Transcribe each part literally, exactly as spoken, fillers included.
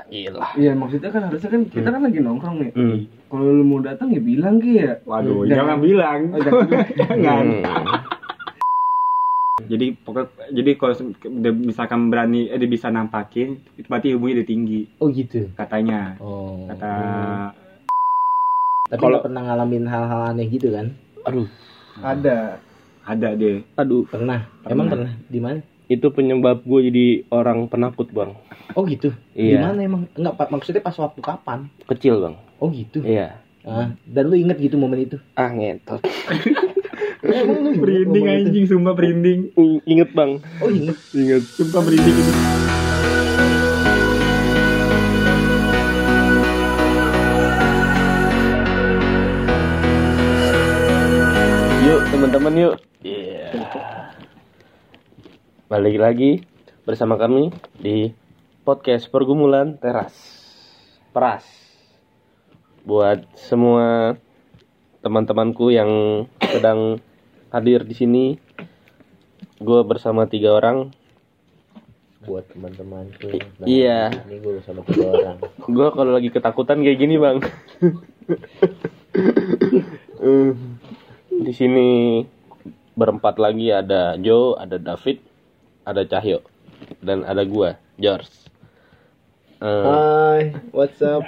ilah. Iya maksudnya kan harusnya kan kita kan lagi nongkrong nih. Hmm. Kalau lu mau datang ya bilang Ki ya. Waduh, jangan, jangan bilang. Oh, jangan. Jangan. Hmm. Jadi pokok jadi kalau misalkan berani eh dia bisa nampakin, itu berarti hubungannya udah tinggi. Oh gitu. Katanya. Oh. Kata Tapi kalau nggak pernah ngalamin hal-hal aneh gitu kan? Aduh, Ada. ada deh. aduh. Pernah. Pernah. Emang pernah? Di mana? Itu penyebab gue jadi orang penakut, Bang. Oh gitu. Di Iya. mana emang? Enggak, Pak. Maksudnya pas waktu kapan? Kecil, Bang. Oh gitu. Iya. Ah, dan lu inget gitu momen itu? Ah, ngetot. Emang lu inget Merinding momen itu? anjing, sumpah merinding. I- Inget, Bang. Oh inget. Inget. Sumpah merinding itu. Yuk, teman-teman, yuk. Iya. Balik lagi bersama kami di podcast Pergumulan Teras. Peras. Buat semua teman-temanku yang sedang hadir di sini, gue bersama tiga orang. Buat teman-temanku. Nah, Iya. Ini gue sama tiga orang. Gue kalau lagi ketakutan kayak gini, Bang. Eh, di sini berempat lagi, ada Joe, ada David, ada Cahyo, dan ada gua, George. Eh, Hai, what's up?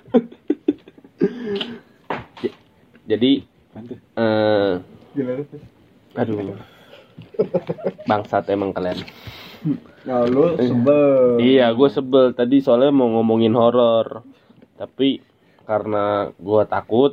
jadi, eh, aduh, bangsat emang kalian. Nah, lu sebel. Iya, gue sebel tadi soalnya mau ngomongin horor, tapi karena gua takut,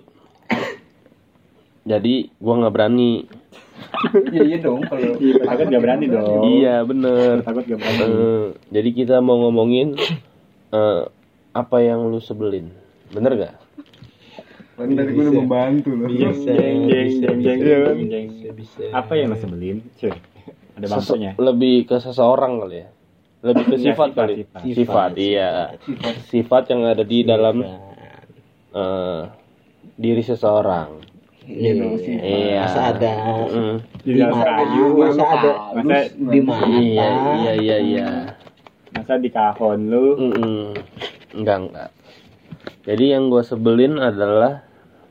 jadi gua nggak berani. Iya iya dong kalau Iya, takut gak berani dong. Iya bener. Takut gak berani. Eh, jadi kita mau ngomongin eh, apa yang lu sebelin, bener gak? kan dari gue udah membantu loh. Jeng jeng jeng jeng jeng Iya kan? jeng. Bisa. Apa yang lo sebelin? Cuy. Ada maksudnya. Sese- lebih ke seseorang kali ya, lebih ke Iya, sifat sifat, kali. sifat. Sifat, iya. Sifat. Sifat yang ada di dalam eh, diri seseorang. Iya dong sifat. Iya. Masa ada Mm. di dalam mata, kayu, masa ada masa di mata. Iya, iya, iya, iya. masa di kahon lu. Mm-mm. Enggak, enggak. Jadi yang gue sebelin adalah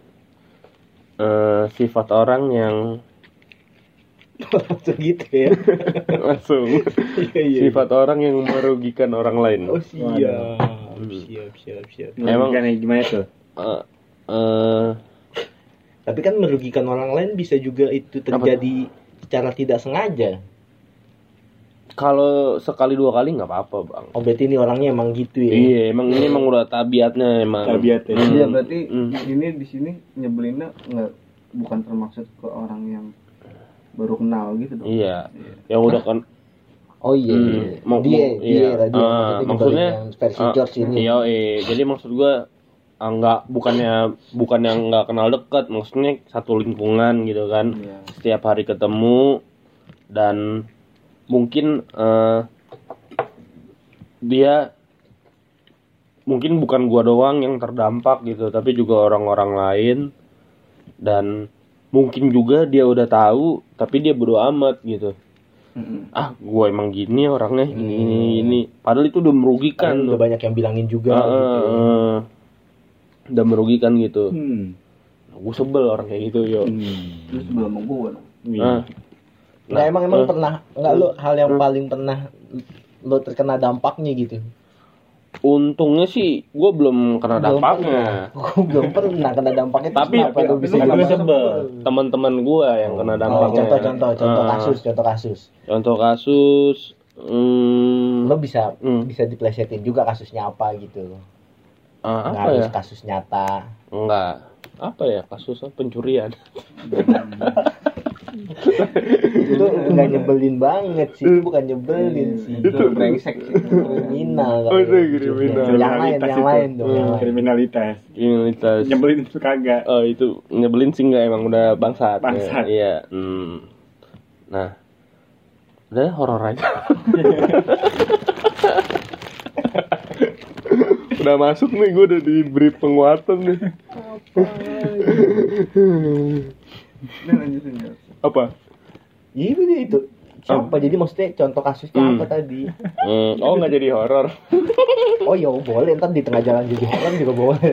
eh, sifat orang yang Langsung gitu ya. langsung Iya, iya. sifat orang yang merugikan orang lain. Oh siap, siap, siap, siap. Emang- Emang gimana tuh? Eh, eh, Tapi kan merugikan orang lain bisa juga itu terjadi secara tidak sengaja. kalau sekali dua kali nggak apa-apa, Bang. Oh berarti ini orangnya emang gitu ya? Iya, emang ini emang udah tabiatnya emang. Tabiatnya. Hmm. Iya berarti Hmm. ini di sini nyebelinnya nggak bukan termaksud ke orang yang baru kenal gitu dong. Iya. Yang udah kan Oh iya, Hmm, iya. mau- dia, mau- dia, iya. tadi Ah, maksudnya, maksudnya, yang versi ah, George ini. Iya, eh. Jadi maksud gua ah, nggak bukannya bukan yang nggak kenal dekat, maksudnya satu lingkungan gitu kan. Iya. Setiap hari ketemu dan mungkin eh, dia mungkin bukan gua doang yang terdampak gitu, tapi juga orang-orang lain, dan mungkin juga dia udah tahu tapi dia bodo amat gitu. Mm-mm. Ah, gua emang gini orangnya, gini Hmm. gini gini. Padahal itu udah merugikan Kan udah tuh. banyak yang bilangin juga Ah, gitu. ah, ah. Udah merugikan gitu. Hmm. Gue sebel orang kayak gitu, yo. Hmm. Terus sebelum sama gue dong. Ah. Nah, emang emang eh, pernah nggak lo hal yang paling pernah lo terkena dampaknya gitu? Untungnya sih gue belum kena Belum dampaknya. Gue belum pernah kena dampaknya. terus Tapi- kenapa tapi- lo bisa tapi kena lu dampaknya? sebel. Teman-teman gue yang kena Oh, dampaknya. contoh contoh contoh Ah. kasus contoh kasus. Contoh kasus. Hmm, Lo bisa Hmm. bisa diplesetin juga kasusnya apa gitu. ah, Nggak apa harus ya? kasus nyata. Enggak. Apa ya kasus pencurian? Itu nggak nyebelin banget sih, itu bukan nyebelin sih. Itu brengsek sih. Kriminal. Oh, itu kali. kriminal. Yang lain, yang itu. lain dong, yang lain. Kriminalitas. Kriminalitas. Nyebelin itu kagak. Oh, itu nyebelin sih enggak, emang udah bangsat. Bangsat. Ya, iya. Hmm. Nah. Udah horor aja. Udah masuk nih, gue udah diberi penguatan nih. Nah lanjutin ya. Apa? Iya itu itu Siapa? Jadi maksudnya contoh kasusnya Hmm. apa tadi? Hmm, oh nggak jadi horor. Oh ya boleh, ntar di tengah jalan jadi horor juga boleh.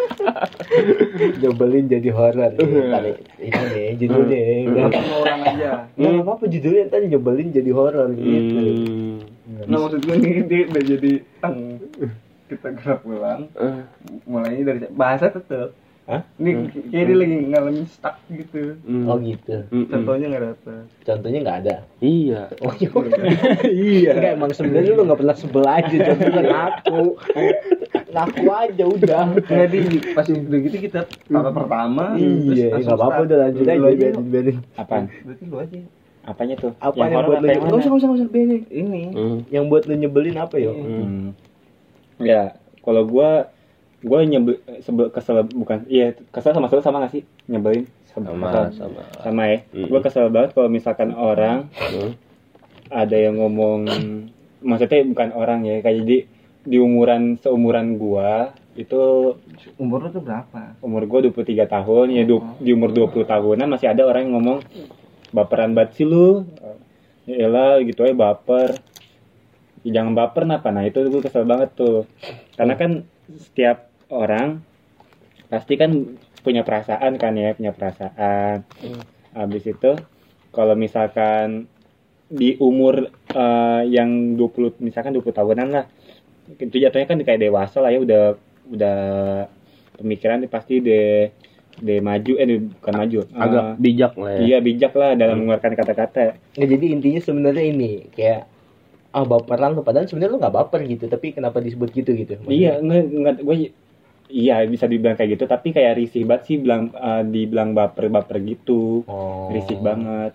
Nyebelin jadi horor. Ntar ini nih judulnya. Nggak Sama orang aja. nggak apa-apa judulnya, ntar nyebelin jadi horor gitu. Hmm. Nah maksud gue nih dia udah jadi tang. Kita gerak pulang. Eh, Mulainya dari bahasa tetep. Hah? Ini kayak dia lagi ngalamin stuck gitu. hmm. Oh gitu. Hmm, hmm. Contohnya nggak dapet. Contohnya nggak ada. Iya. Oh iya. Iya. Enggak, emang sebenarnya lu nggak pernah sebel aja, contohnya ngaku. Ngaku aja udah. Jadi pas udah gitu kita kata pertama. Iya, nggak apa-apa udah lanjut aja. Lu aja. biarin, biarin. Apaan? Berarti lu aja. Apanya tuh? Apa yang, horor buat lu? apa yang Nggak mana? usah, nggak usah, nggak usah, biarin. Ini. Hmm. Yang buat lu nyebelin apa yo? Hmm. Ya, kalau gua gua nyebel sebel kesel bukan iya kesel sama sebel sama gak sih nyebelin Sama, Kesel. sama. sama ya Mm. gua kesel banget kalau misalkan orang Hmm. ada yang ngomong maksudnya bukan orang ya kayak di di umuran seumuran gua itu Umur lu tuh berapa? umur gua dua puluh tiga tahun ya du- di umur dua puluh tahunan masih ada orang yang ngomong baperan banget sih lu ya elah gitu aja baper ya, jangan baper napa nah itu gue kesel banget tuh karena kan setiap orang pasti kan punya perasaan kan ya punya perasaan habis itu kalau misalkan di umur eh, yang dua puluh misalkan dua puluh tahunan lah itu jatuhnya kan kayak dewasa lah ya udah udah pemikiran pasti de de maju eh de- bukan maju Agak Eh, bijak lah ya. iya bijak lah dalam mengeluarkan kata-kata. Nggak, jadi intinya sebenarnya ini kayak ah baperan lu, padahal sebenarnya lu nggak baper gitu, tapi kenapa disebut gitu gitu? Iya, nggak nggak gue iya bisa dibilang kayak gitu, tapi kayak risih banget sih bilang eh, dibilang baper-baper gitu. Oh. Risih banget.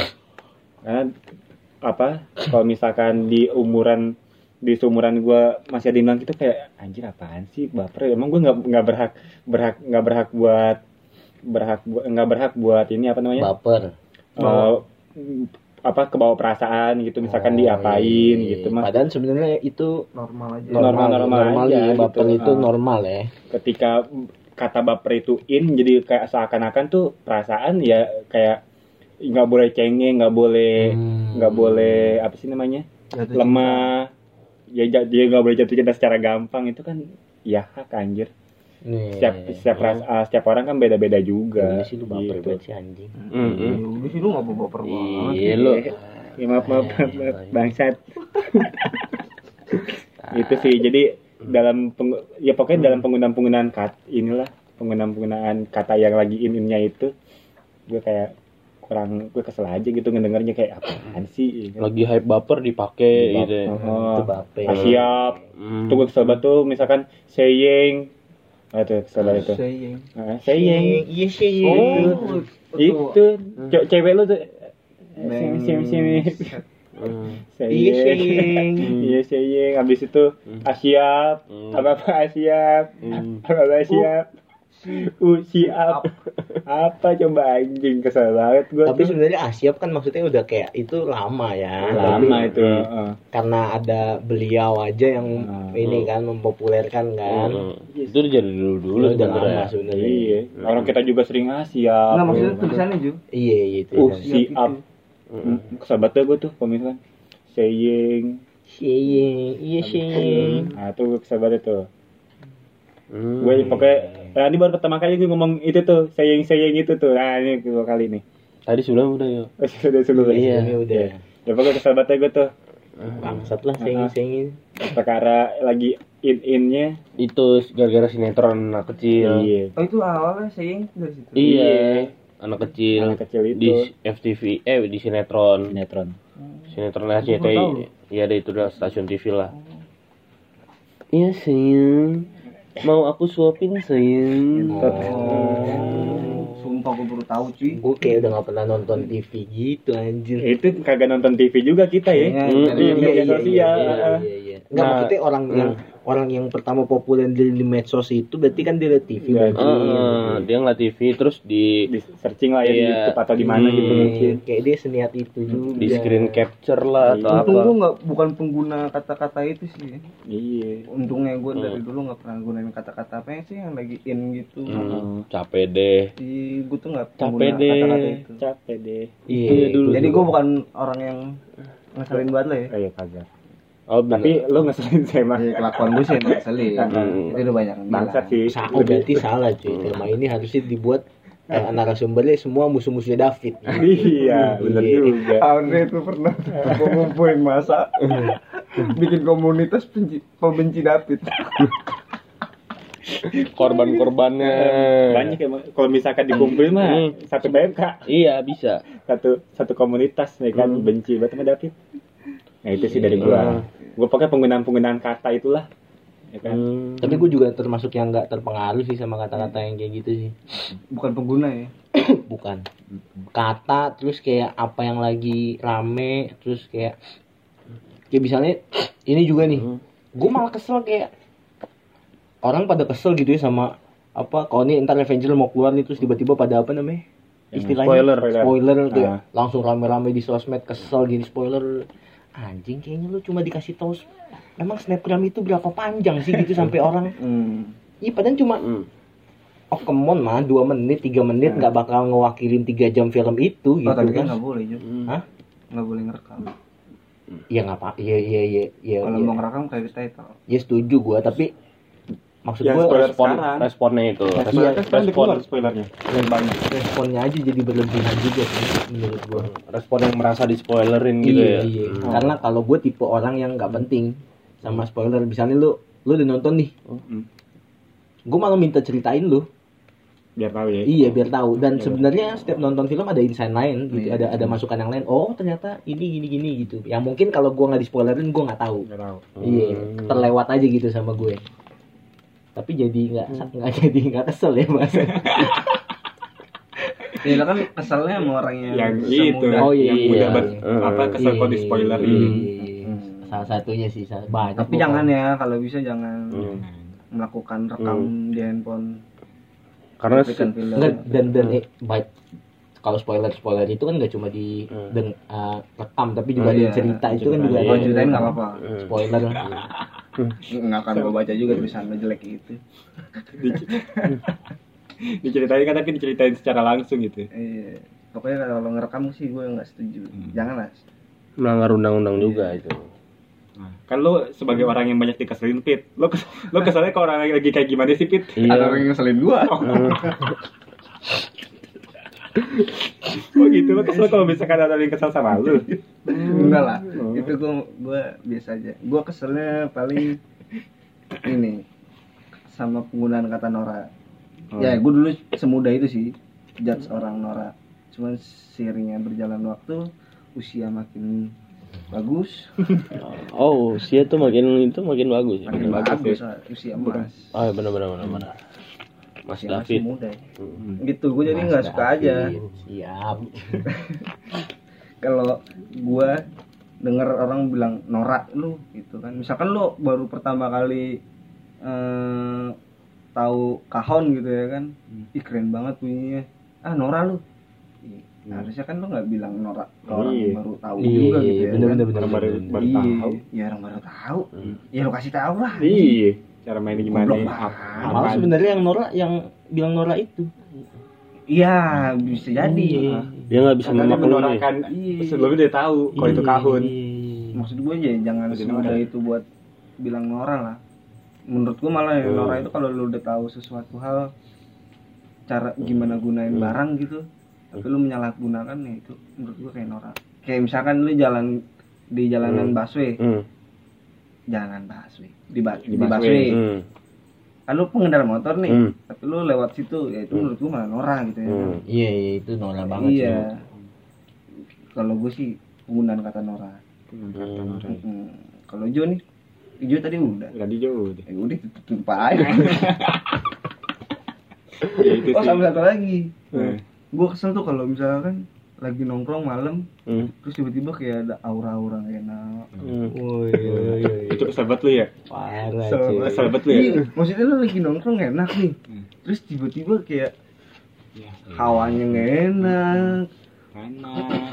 Karena apa? Kalau misalkan di umuran di seumuran gue masih ada yang bilang gitu kayak anjir apaan sih baper? Emang gue nggak nggak berhak berhak nggak berhak buat berhak bu- nggak berhak buat ini apa namanya? Baper. Eh, apa kebawa perasaan gitu misalkan Oh, diapain iya. gitu mas. Padahal sebenarnya itu Normal aja. Normal. normal aja, ya, baper gitu. itu Ah. normal ya. Ketika kata baper itu in jadi kayak seakan-akan tuh perasaan ya kayak nggak boleh cengeng nggak boleh Hmm. nggak boleh apa sih namanya Jatuh lemah ya ja- dia nggak boleh jatuh cinta secara gampang itu kan ya hak anjir Nih. setiap setiap ras- ah, setiap orang kan beda-beda juga Iya sih lu baper gitu. banget sih anjing. Hmm, hmm. Ya udah sih lu nggak baper banget. Iya lu. Ya, maaf maaf, maaf, Iya, maaf, iya. bangsat itu sih jadi dalam peng- ya pokoknya dalam penggunaan penggunaan kat inilah penggunaan penggunaan kata yang lagi in-innya itu gue kayak kurang gue kesel aja gitu ngedengarnya kayak apaan sih gitu. Lagi hype baper dipakai gitu. ya. Oh, Itu baper. ah, siap Hmm. tuh gue kesel banget tuh misalkan saying ah tuh kesel banget tuh Saying. ah, saying Iya sih. Oh, itu ce- cewek lu tuh sini sini sini Hmm. Iya saying. iya saying habis itu ah siap Hmm. apa apa ah, siap Hmm. apa apa siap uh siap apa coba anjing kesel banget gue Tapi tuh sebenarnya Asyap kan maksudnya udah kayak itu lama ya. lama Tapi itu heeh. karena ada beliau aja yang Hmm. ini kan mempopulerkan kan. Hmm. Itu udah jadi dulu dulu Itu udah lama sebenarnya. sebenarnya. Iya, orang kita juga sering ah siap. Nah maksudnya tulisannya Ju. Iya gitu. Uh, kan. siap. Hmm. Kesel banget gue tuh kalau misalkan saying. Saying, iya saying. Nah, itu gue kesel banget tuh. Hmm. Gue pokoknya nah, ini baru pertama kali gue ngomong itu tuh, saying-saying itu tuh. Nah, ini kedua kali nih. Tadi sebelum udah ya. Sudah sebelum Iya. Ini udah Ya pokoknya kesel banget gue tuh. bangsat lah saying saying. Perkara lagi in-innya. Itu gara-gara sinetron anak kecil. Iya. Oh itu awalnya saying dari situ. Iya. Anak kecil. Anak kecil itu. Di F T V eh di sinetron. Sinetron. Sinetron Gua R C T I. tahu. Iya ada itu udah stasiun T V lah. Iya sayang. Mau aku suapin sayang. Oh. Sumpah gue baru tahu cuy. Gue kayak udah gak pernah nonton T V gitu anjir. Itu kagak nonton T V juga kita ya. Iya, Hmm, Dari iya, media sosial. iya, iya, iya. Nggak, Nah, maksudnya orang yang orang yang pertama populer di, di medsos itu berarti kan dia liat T V Iya, berarti. Heeh, dia ngeliat T V terus di Di searching lah ya di Iya. YouTube atau di mana gitu Iya, mungkin. kayak dia seniat itu juga. di screen capture lah atau Untung apa. gue nggak bukan pengguna kata-kata itu sih. Iya. Untungnya gue dari Hmm. dulu nggak pernah gunain kata-kata apa yang sih yang lagi in gitu. Hmm, capek deh. Di gue tuh nggak Capek pengguna deh. kata-kata itu. Capek deh. Iya, Iya, dulu. Jadi gue bukan orang yang ngeselin banget lah ya. Kayak kagak. Oh, bener. Tapi lu ngeselin saya mah. Ya, kelakuan gue sih emang ngeselin. Hmm. Itu udah banyak yang Bangsat bilang. sih. Sa- oh, berarti salah cuy. Tema ini harusnya dibuat eh, narasumbernya semua musuh-musuhnya David. Iya, bener Iya. juga. Andre itu pernah ngumpulin masa bikin komunitas penci, pembenci David. Korban-korbannya Banyak ya kalau misalkan dikumpulin mah Hmm. satu B M K, Iya bisa. satu satu komunitas ya kan Hmm. benci banget sama David. Nah, itu sih dari gua. Gua pakai penggunaan-penggunaan kata itulah. Ya kan. Hmm. Tapi gue juga termasuk yang nggak terpengaruh sih sama kata-kata yang kayak gitu sih. Bukan pengguna ya. Bukan. Kata terus kayak apa yang lagi rame terus kayak kayak misalnya ini juga nih. Hmm. Gue malah kesel kayak orang pada kesel gitu ya sama apa kalau ini ntar Avenger mau keluar nih terus tiba-tiba pada apa namanya istilahnya Spoiler. spoiler tuh Nah. langsung rame-rame di sosmed kesel gini spoiler anjing kayaknya lu cuma dikasih tahu memang snapgram itu berapa panjang sih gitu sampai orang Hmm. iya padahal cuma Hmm. oh come on mah dua menit tiga menit nggak bakal ngewakilin tiga jam film itu Oh, gitu tapi kan kan nggak boleh juga. Hmm. Hah? Nggak boleh ngerekam. ya nggak apa iya iya iya iya Kalau iya. mau ngerekam kayak title. Ya setuju gua tapi maksud Yang gua spoiler Respon, sekarang. responnya itu. Nah, Respon, sekarang kan sekarang udah respon, keluar spoilernya. responnya aja jadi berlebihan juga sih menurut gua. respon yang merasa di spoilerin gitu Iya, ya. iya. Hmm. Karena kalau gue tipe orang yang nggak penting sama spoiler. Misalnya lu lu udah nonton nih, Hmm. gue malah minta ceritain lu. Biar tahu ya. Iya biar tahu. Dan Iya. sebenarnya setiap nonton film ada insight lain, gitu. Iya. Ada ada masukan yang lain. Oh ternyata ini gini gini gitu. Yang mungkin kalau gue nggak di spoilerin gue nggak tahu. Nggak tahu. Iya, Hmm. terlewat aja gitu sama gue. Tapi jadi nggak nggak jadi nggak kesel ya mas. Ya lo kan keselnya sama orang yang Yang semudah- itu. Oh, iya, yang iya, mudah iya. ber- apa kesel kalau di spoiler Iya, ini. iya, iya. Hmm. Salah satunya sih salah- banyak. Tapi pokoknya. jangan ya kalau bisa jangan Hmm. melakukan rekam di handphone. Karena Bikin film. Enggak, dan dan eh, baik kalau spoiler spoiler itu kan nggak cuma di Hmm. deng, eh, rekam tapi juga Oh, ada iya. cerita itu kan Cerita, juga iya. ada Oh, ceritain nggak apa-apa. Hmm. spoiler. Nggak akan gue baca juga tulisan lo jelek itu. Diceritain kan tapi diceritain secara langsung gitu. Iya. Pokoknya kalau ngerekam sih gue nggak setuju. Jangan lah. melanggar undang-undang juga itu. Nah, kan lu sebagai orang yang banyak dikeselin Pit, lu kes lu keselnya ke orang lagi kayak gimana sih Pit? Iya. Ada orang yang ngeselin gue. Oh gitu, lu kesel kalau misalkan ada yang kesel sama lu. Enggak lah. Oh. Itu gue gue biasa aja. Gue keselnya paling ini sama penggunaan kata Nora. Oh. Ya gue dulu semudah itu sih judge orang Nora. Cuman seiringnya berjalan waktu, usia makin bagus, Oh, usia tuh makin itu makin bagus ya. makin bagus bagus, ya. lah, usia emas. Oh, ya benar benar benar benar. Mas Usia masih David. muda. ya. Hmm. Gitu, gue jadi nggak suka aja Siap. kalau gue denger orang bilang norak lu gitu kan. Misalkan lu baru pertama kali eh, tahu kahon gitu ya kan, ih keren banget bunyinya. Ah Nora lu. Ih, Hmm. harusnya kan lu nggak bilang norak ke orang Iya. yang baru tahu Iya, juga gitu ya. bener, kan? bener, bener, Orang baru bener. baru Iya, tahu. ya orang baru tahu. Hmm. Ya lu kasih tahu lah. Iya, cara mainnya gimana? Goblok Apa- banget. Malah apa- sebenarnya yang Nora yang bilang Nora itu. Iya, bisa jadi. Iya. Dia nggak bisa Karena dia memaklumi. menorakan Iya. sebelumnya dia tahu kalau itu kahun. Iya. Maksud gue aja jangan Jadi semudah Nora. itu buat bilang Nora lah. Menurut gue malah ya Hmm. Nora itu kalau lu udah tahu sesuatu hal, cara gimana gunain Hmm. barang gitu, tapi lu menyalahgunakan ya itu menurut gue kayak Nora. Kayak misalkan lu jalan di jalanan Hmm. busway, Hmm. jalanan busway, di, ba- Di di busway. busway. Hmm. Kan lu pengendara motor nih, Hmm. tapi lu lewat situ, ya itu Hmm. menurut gue malah Nora gitu ya. Hmm. Iya, iya itu Nora banget Iya. sih. Kalau gue sih penggunaan kata Nora. Hmm. Hmm. Kalau Jo nih, Jo tadi udah. Tadi jauh deh. Ya udah tutup aja. Ya itu Oh sih. sama satu lagi, Hmm. gue kesel tuh kalau misalkan lagi nongkrong malam, Hmm. terus tiba-tiba kayak ada aura-aura nggak enak. Hmm. Woi, iya, iya, iya. Itu kesel banget lu ya? Parah So- cuy. Kesel banget lu ya? Iya, maksudnya lu lagi nongkrong enak nih, Hmm. terus tiba-tiba kayak Ya, hawanya nggak enak. enak.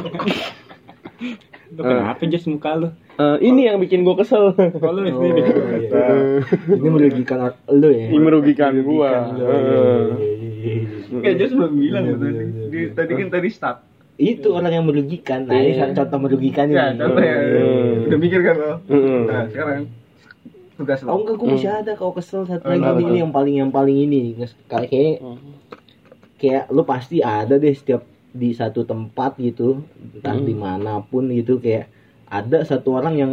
Lu kenapa Jas muka lu? Eh, ini yang bikin gua kesel. Kalau lu Oh, sini. iya. Ini merugikan lu ya. Ini merugikan gua. Merugikan lu. Eh. Iya, iya, iya, iya. Kayak Jos belum bilang Iya, loh tadi. iya, iya, Di- iya. Tadi kan tadi start. Itu orang yang merugikan. Nah, ini Iya. contoh merugikan Ya, ini. contoh ya. Hmm. Udah mikir kan lo? Hmm. Nah, sekarang tugas lo. Oh enggak, gue masih ada kalau kesel satu Oh, lagi kenapa ini, tuh? ini yang paling yang paling ini kayak kayak kayak lu pasti ada deh setiap di satu tempat gitu, entah Hmm. dimanapun gitu, kayak ada satu orang yang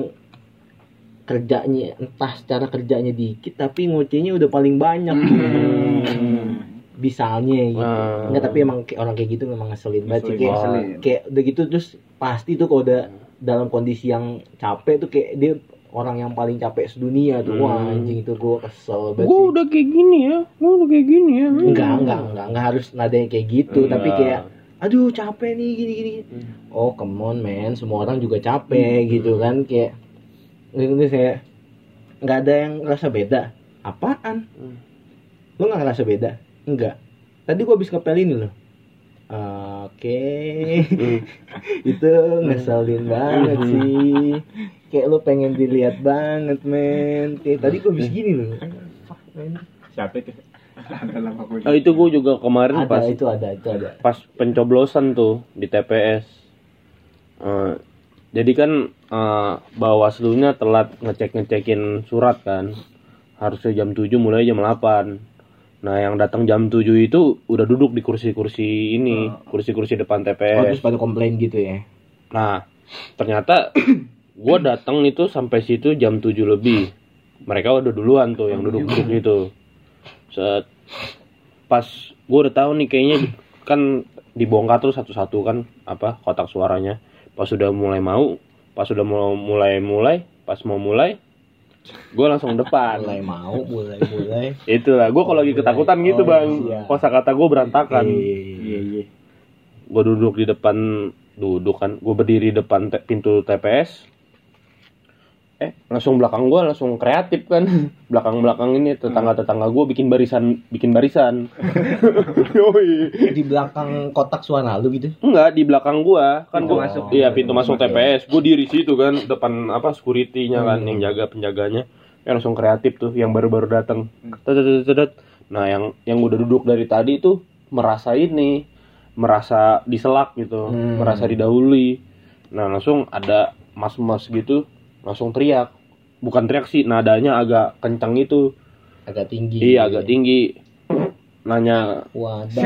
kerjanya entah secara kerjanya dikit tapi ngocehnya udah paling banyak gitu. Misalnya gitu. Ah. Enggak, tapi emang kayak orang kayak gitu memang ngeselin banget sih. Ngeselin. Kayak, Ngeselin. kayak udah gitu terus pasti tuh kalau udah dalam kondisi yang capek tuh kayak dia orang yang paling capek sedunia tuh. Wah, Hmm. anjing itu gue kesel banget Gua sih. udah kayak gini ya. Gua udah kayak gini ya. Enggak, enggak, enggak, enggak harus nadanya kayak gitu, Enggak. tapi kayak aduh capek nih gini gini. Hmm. Oh, come on man, semua orang juga capek gitu kan, kayak ini saya nggak ada yang ngerasa beda. Apaan? Hmm. Lu nggak ngerasa beda? Enggak. Tadi gua habis ngepel ini loh. Oke. Itu ngeselin banget sih. Kayak lu pengen dilihat banget, men. Kayak tadi gua habis gini loh. Fuck, man. Siapa itu? Ada lah pokoknya. Oh, itu gua juga kemarin Ada, pas itu ada, itu ada. pas pencoblosan tuh di T P S. Eh, jadi kan eh, Bawaslu-nya telat ngecek-ngecekin surat kan. Harusnya jam tujuh mulai jam delapan. Nah, yang datang jam tujuh itu udah duduk di kursi-kursi ini, kursi-kursi depan T P Oh, S. terus pada komplain gitu ya. Nah, ternyata gua datang itu sampai situ jam tujuh lebih. Mereka udah duluan tuh yang duduk-duduk itu. Set pas gua udah tahu nih kayaknya kan dibongkar tuh satu-satu kan apa kotak suaranya. Pas sudah mulai mau, pas sudah mau mulai-mulai, pas mau mulai gua langsung depan. Mulai mau, mulai mulai. Itulah, gua kalau lagi ketakutan Oh, gitu, Bang. iya. Kosakata gua berantakan. Iya, iya. Gue duduk di depan, duduk kan, gue berdiri depan te- pintu T P S. Eh, langsung belakang gue langsung kreatif kan. Belakang-belakang ini tetangga-tetangga gue bikin barisan, bikin barisan. Yoi. Di belakang kotak suara lu gitu. Enggak, di belakang gue kan Pintu gua, masuk. iya pintu masuk T P S. Gue diri situ kan depan apa security-nya kan yang jaga penjaganya. Ya langsung kreatif tuh yang baru-baru datang. Tetet-tetet. Nah, yang yang udah duduk dari tadi tuh merasa ini, merasa diselak gitu, Hmm. merasa didahului. Nah, langsung ada mas-mas gitu langsung teriak. Bukan teriak sih, nadanya agak kencang itu. Agak tinggi. Iya, agak tinggi. Nanya, Wadah.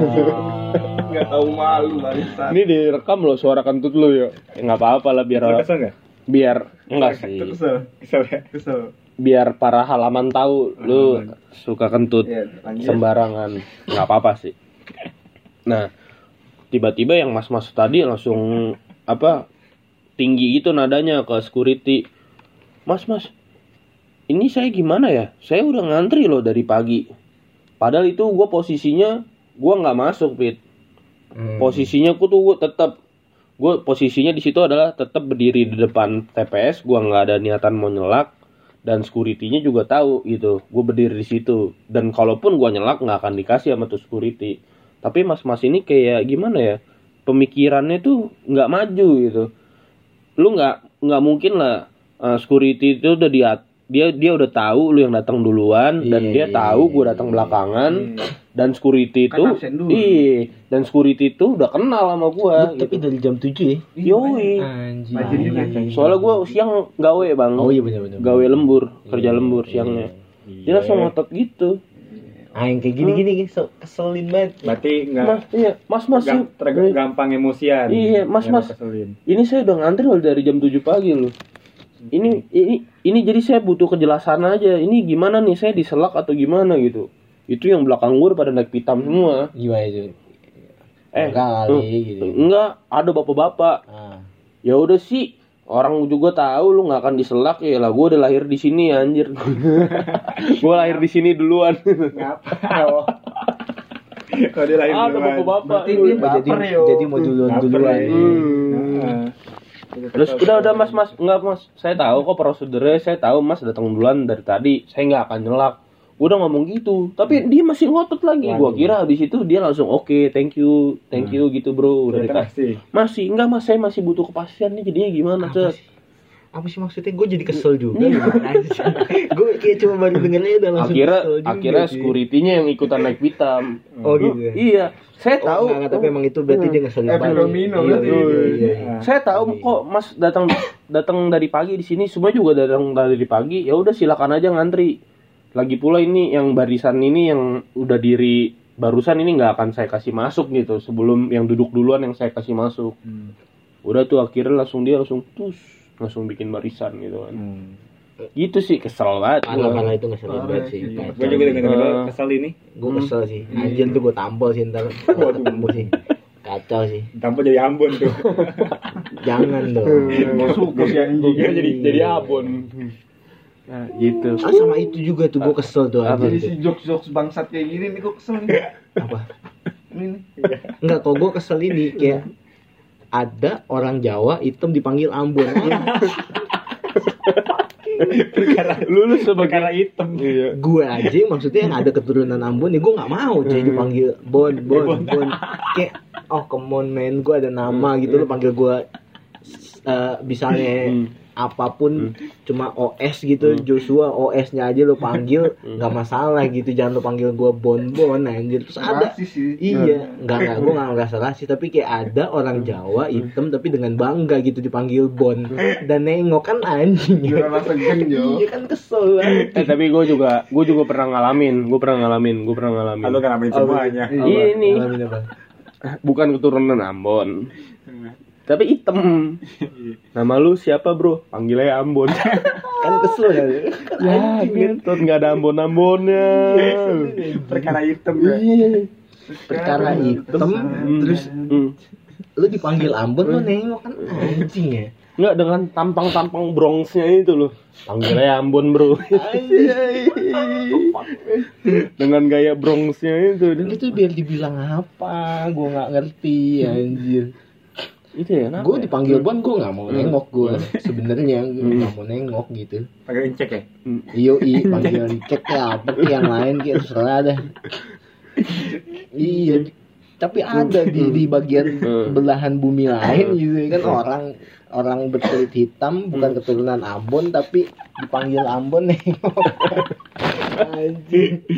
Nggak tahu malu bangsa. ini direkam loh suara kentut lu ya. Ya nggak apa-apa lah biar Lu kesel nggak? biar enggak sih. Kesel, Kesel ya? kesel. Biar para halaman tahu lu suka kentut Iya, lanjut. sembarangan. Nggak apa-apa sih. Nah, tiba-tiba yang mas-mas tadi langsung apa tinggi gitu nadanya ke security. Mas, mas, ini saya gimana ya? Saya udah ngantri loh dari pagi. Padahal itu gue posisinya gue nggak masuk, Pit. Hmm. Posisinya gue tuh gue tetap gue posisinya di situ adalah tetap berdiri di depan T P S. Gue nggak ada niatan mau nyelak dan security-nya juga tahu gitu. Gue berdiri di situ dan kalaupun gue nyelak nggak akan dikasih sama tuh security. Tapi mas-mas ini kayak gimana ya? Pemikirannya tuh nggak maju gitu. Lu nggak nggak mungkin lah uh, security itu udah dia dia dia udah tahu lu yang datang duluan dan Iya, dia iya, tahu iya, gue datang iya. belakangan dan security Kan itu absen dulu. iya dan security itu udah kenal sama gue Lu tapi gitu. dari jam tujuh ya? Yoi. Anjing. Rajin juga. Soalnya gue siang gawe bang, Oh iya benar benar. gawe lembur, kerja Iya, lembur iya, siangnya. Iya. Dia langsung ngotot gitu. Ah, yang kayak gini-gini so, keselin banget. Berarti nggak Mas, iya, mas mas gam- yuk. ter- gampang emosian. Iya, Mas, Yang Mas. keselin. Ini saya udah ngantri loh dari jam tujuh pagi loh. Ini ini ini jadi saya butuh kejelasan aja. Ini gimana nih, saya diselak atau gimana gitu. Itu yang belakang gue pada naik pitam semua. Gimana itu? Eh, kali eh, gitu. enggak, ada bapak-bapak. Ah. Ya udah sih, orang juga tahu lu nggak akan diselak ya lah. Gue udah lahir di sini anjir. Gue lahir di sini duluan. Ngapa? Kalau dia lahir Ada duluan. bapak-bapak. Berarti lu. dia Oh, jadi baper, yo. jadi mau duluan Baper, duluan. ya. Hmm. Heeh. Terus udah udah mas mas enggak mas, saya tahu kok prosedurnya, saya tahu mas datang duluan dari tadi, saya nggak akan nyelak. Udah ngomong gitu, tapi dia masih ngotot lagi. Gua kira habis itu dia langsung oke, thank you, thank you gitu bro. Udah Ternyata dikasih. masih. Masih enggak mas, saya masih butuh kepastian nih jadinya gimana Apa Cet? sih? Apa sih maksudnya? Gue jadi kesel juga. Gue kayak cuma baru dengernya udah langsung Akhirnya kesel juga akhirnya sih. security-nya yang ikutan naik pitam. Oh gitu ya? Iya, saya Oh, tahu. enggak, enggak, tapi emang itu berarti dia ngeselin Efek banget. domino Iya, berarti. iya, iya, iya. Saya tahu kok Mas datang datang dari pagi di sini, semua juga datang dari pagi. Ya udah silakan aja ngantri. Lagi pula ini yang barisan ini yang udah diri barusan ini nggak akan saya kasih masuk gitu. Sebelum yang duduk duluan yang saya kasih masuk. Hmm. Udah tuh akhirnya langsung dia langsung tus langsung bikin barisan gitu kan. Hmm. Gitu sih kesel banget. Parah gua. parah itu ngeselin banget sih. Iya. Gue juga denger-denger Eh. kesel ini. Gue kesel sih. Anjir tuh gue tampol sih ntar kalau ketemu sih. Kacau sih. Tanpa jadi Ambon tuh. Jangan dong. Masuk ke si anjing. Gua kira jadi jadi abon. Nah, gitu. Ah sama itu juga tuh gue kesel tuh Apa? Jadi anjir. si jokes-jokes bangsat kayak gini nih kok kesel nih. Apa? Ini nih. Enggak, kok gue kesel ini kayak ada orang Jawa hitam dipanggil Ambon. Lu lu sebagai Perkara hitam. iya. Gue aja maksudnya yang ada keturunan Ambon ya gue nggak mau jadi dipanggil Bon Bon Bon kayak oh come on man, gue ada nama gitu lo panggil gue eh, misalnya Hmm. apapun cuma O S gitu Joshua O S-nya aja lo panggil nggak masalah gitu, jangan lo panggil gue Bon Bon anjir. Terus ada Rasis sih. iya nggak nggak gue nggak ngerasa rasis tapi kayak ada orang Jawa hitam tapi dengan bangga gitu dipanggil Bon dan nengok kan anjing Biar rasa geng yo. iya kan kesel banget. Eh tapi gue juga gue juga pernah ngalamin, gue pernah ngalamin, gue pernah ngalamin. Lalu ngalamin semuanya. Ini Ngalamin apa? bukan keturunan Ambon, tapi hitam. Nama lu siapa bro? Panggilnya Ambon. Kan kesel ya. Ya, gitu nggak ada Ambon-Ambonnya. Perkara hitam ya. Iya. Perkara hitam terus Hmm. lu dipanggil Ambon lu nengok kan anjing ya. Nggak dengan tampang-tampang Bronx-nya itu loh. Panggilnya Ambon bro. Dengan gaya Bronx-nya itu. Itu biar dibilang apa? Gua nggak ngerti anjir. Itu ya. kenapa Gue ya? dipanggil Bon gue nggak mau nengok gue. Sebenarnya gue nggak mau nengok gitu. Pakai incek ya. Iyo i panggil cek ya apa kayak yang lain kayak terserah dah. Iya. Tapi ada di di bagian belahan bumi lain gitu kan orang orang berkulit hitam bukan keturunan Ambon tapi dipanggil Ambon nengok. Anjing.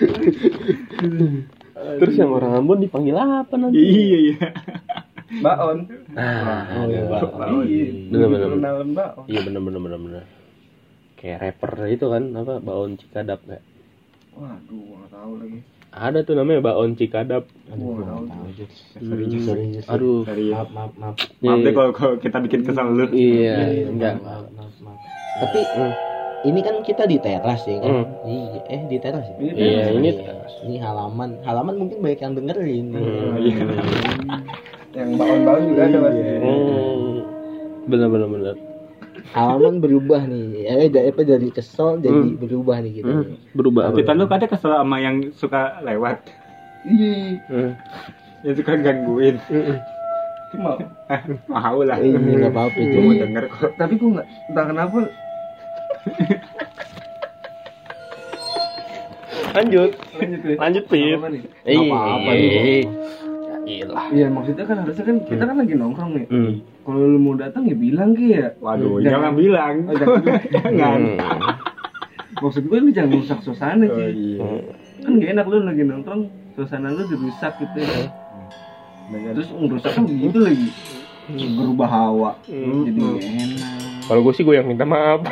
Terus yang orang Ambon dipanggil apa nanti? Iya iya. Baon. Ah, Oh, iya, ada. Baon. Iya. Bener bener. bener. Kenalan baon. Iya bener bener bener bener. Kayak rapper itu kan apa Baon Cikadap kayak. Waduh, gua nggak tahu lagi. Ada tuh namanya Baon Cikadap. Aduh, Gua gua nggak nggak tahu. tahu Jus. Sorry, Hmm. Jus. Sorry, Jus. Aduh. Sorry ya. Maaf, maaf, maaf. Maaf deh kalau kalau kita bikin kesal lu. Iya, Iya, enggak. maaf, maaf, maaf. Tapi Hmm. ini kan kita di teras ya kan? Hmm. Iya, eh di teras ya? Ini Iya, teras. ini Iya. Ini halaman, halaman mungkin banyak yang dengerin. Hmm. Iya. Yang baon-baon juga ada pasti. Hmm. Bener bener bener. Halaman berubah nih, eh dari apa dari kesel jadi Hmm. berubah nih gitu. Hmm. Berubah. Tapi kan lu kadang kesel sama yang suka lewat. Iya. Hmm. Yang suka gangguin. Cuma Ah, mau lah. Eh, ini nggak apa-apa Gua itu. mau denger kok. tapi gua nggak entah kenapa Lanjut. lanjut ya. Lanjut Pit. Apa nih? Eh, Apa-apa nih. Gila. Iya maksudnya kan harusnya kan kita kan lagi nongkrong nih. Hmm. Kalau lu mau datang ya bilang Ki ya. Waduh, Jangan- jangan bilang. Oh, jangan. Jangan. Maksud gue lu jangan rusak suasana Oh, Ki. iya. Kan gak enak lu lagi nongkrong suasana lu dirusak gitu ya. Dengan Terus ngerusak kan begitu lagi. Berubah hawa. Jadi gak enak. Kalau gue sih gue yang minta maaf.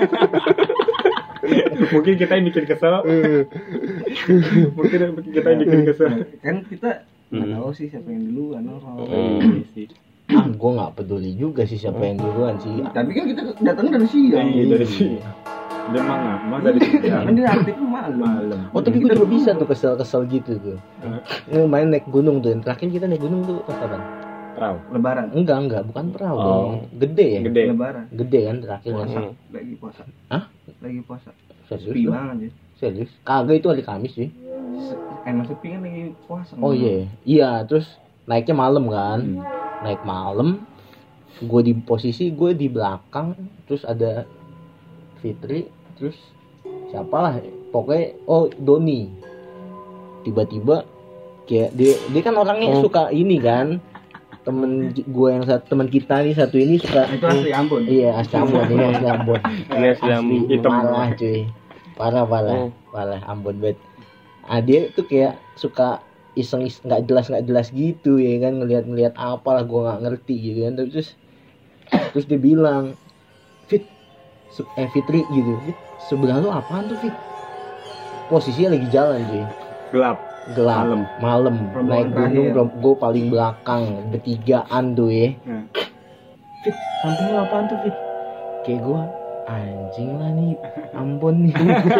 mungkin kita yang bikin kesel. mungkin kita yang bikin kesel. Kan kita nggak Hmm. tahu sih siapa yang duluan nongkrong. Iya sih. Ah, gue nggak peduli juga sih siapa yang duluan sih. Tapi kan kita datang dari siang. Iya dari sini. Dia mah nggak, mah dari siang. Kan dia aktifnya malam. Malam. Oh tapi gue juga bisa tuh kesel-kesel gitu tuh. Ini main naik gunung tuh. Yang terakhir kita naik gunung tuh pas kapan? Perahu. Lebaran. Enggak enggak, bukan perahu Oh. dong. Gede ya? Gede. Lebaran. Gede kan terakhir kan? Hmm. Lagi puasa. Hah? Lagi puasa. Serius? Sepi lu? banget ya. Serius? Kagak itu hari Kamis sih. Se- enak sepi kan lagi puasa. Oh iya, iya terus naiknya malam kan, Hmm. naik malam, gue di posisi gue di belakang, terus ada Fitri, terus siapa lah, pokoknya oh Doni, tiba-tiba kayak dia dia kan orangnya Oh. suka ini kan, temen gue yang satu teman kita nih satu ini suka Itu asli Ambon. iya asli Ambon ini asli Ambon Ini asli Ambon. asli Hitam. parah cuy parah parah Oh. parah Ambon banget. Ah dia tuh kayak suka iseng iseng nggak jelas nggak jelas gitu ya kan ngelihat-ngelihat apa lah gue nggak ngerti gitu kan. Terus terus dia bilang Fit se- eh Fitri gitu Fit sebelah lu apaan tuh Fit, posisinya lagi jalan cuy Gelap. gelap Malam. malam Rombongan naik gunung terakhir. gue paling belakang bertigaan tuh ya. Hmm. Fit samping lu apaan tuh Fit, kayak gue anjing lah nih Ambon nih.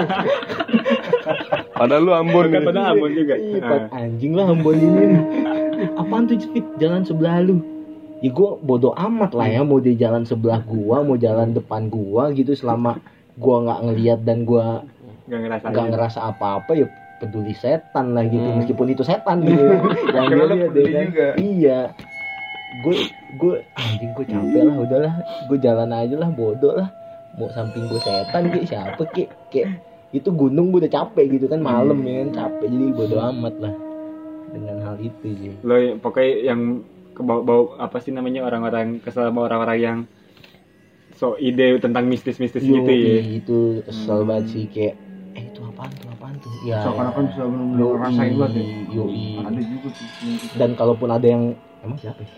Padahal lu Ambon. Bukan pada Ambon juga. Ih, Ah. Pat, anjing lah Ambon ini nih. Apaan tuh Fit jalan sebelah lu, ya gue bodo amat lah ya mau di jalan sebelah gua mau jalan depan gua gitu selama gua nggak ngelihat dan gua Nggak ngerasain. nggak ngerasa apa-apa ya peduli setan lah gitu Hmm. meskipun itu setan gitu yang Karena dia lu lihat peduli ya kan. juga. Iya gue gue anjing gue capek lah udahlah gue jalan aja lah bodoh lah mau samping gue setan kayak siapa kayak kayak itu gunung gue udah capek gitu kan malam ya kan capek jadi bodoh amat lah dengan hal itu sih. Lo pokoknya yang kebawa-bawa apa sih namanya orang-orang kesel sama orang-orang yang so ide tentang mistis-mistis gitu ya. Yoi, itu kesel Hmm. banget sih kayak eh itu apaan tuh apaan tuh ya Seakan-akan bisa benar-benar Yoi, ngerasain banget ya. yoi. Ada juga tuh. dan kalaupun ada yang emang siapa ya?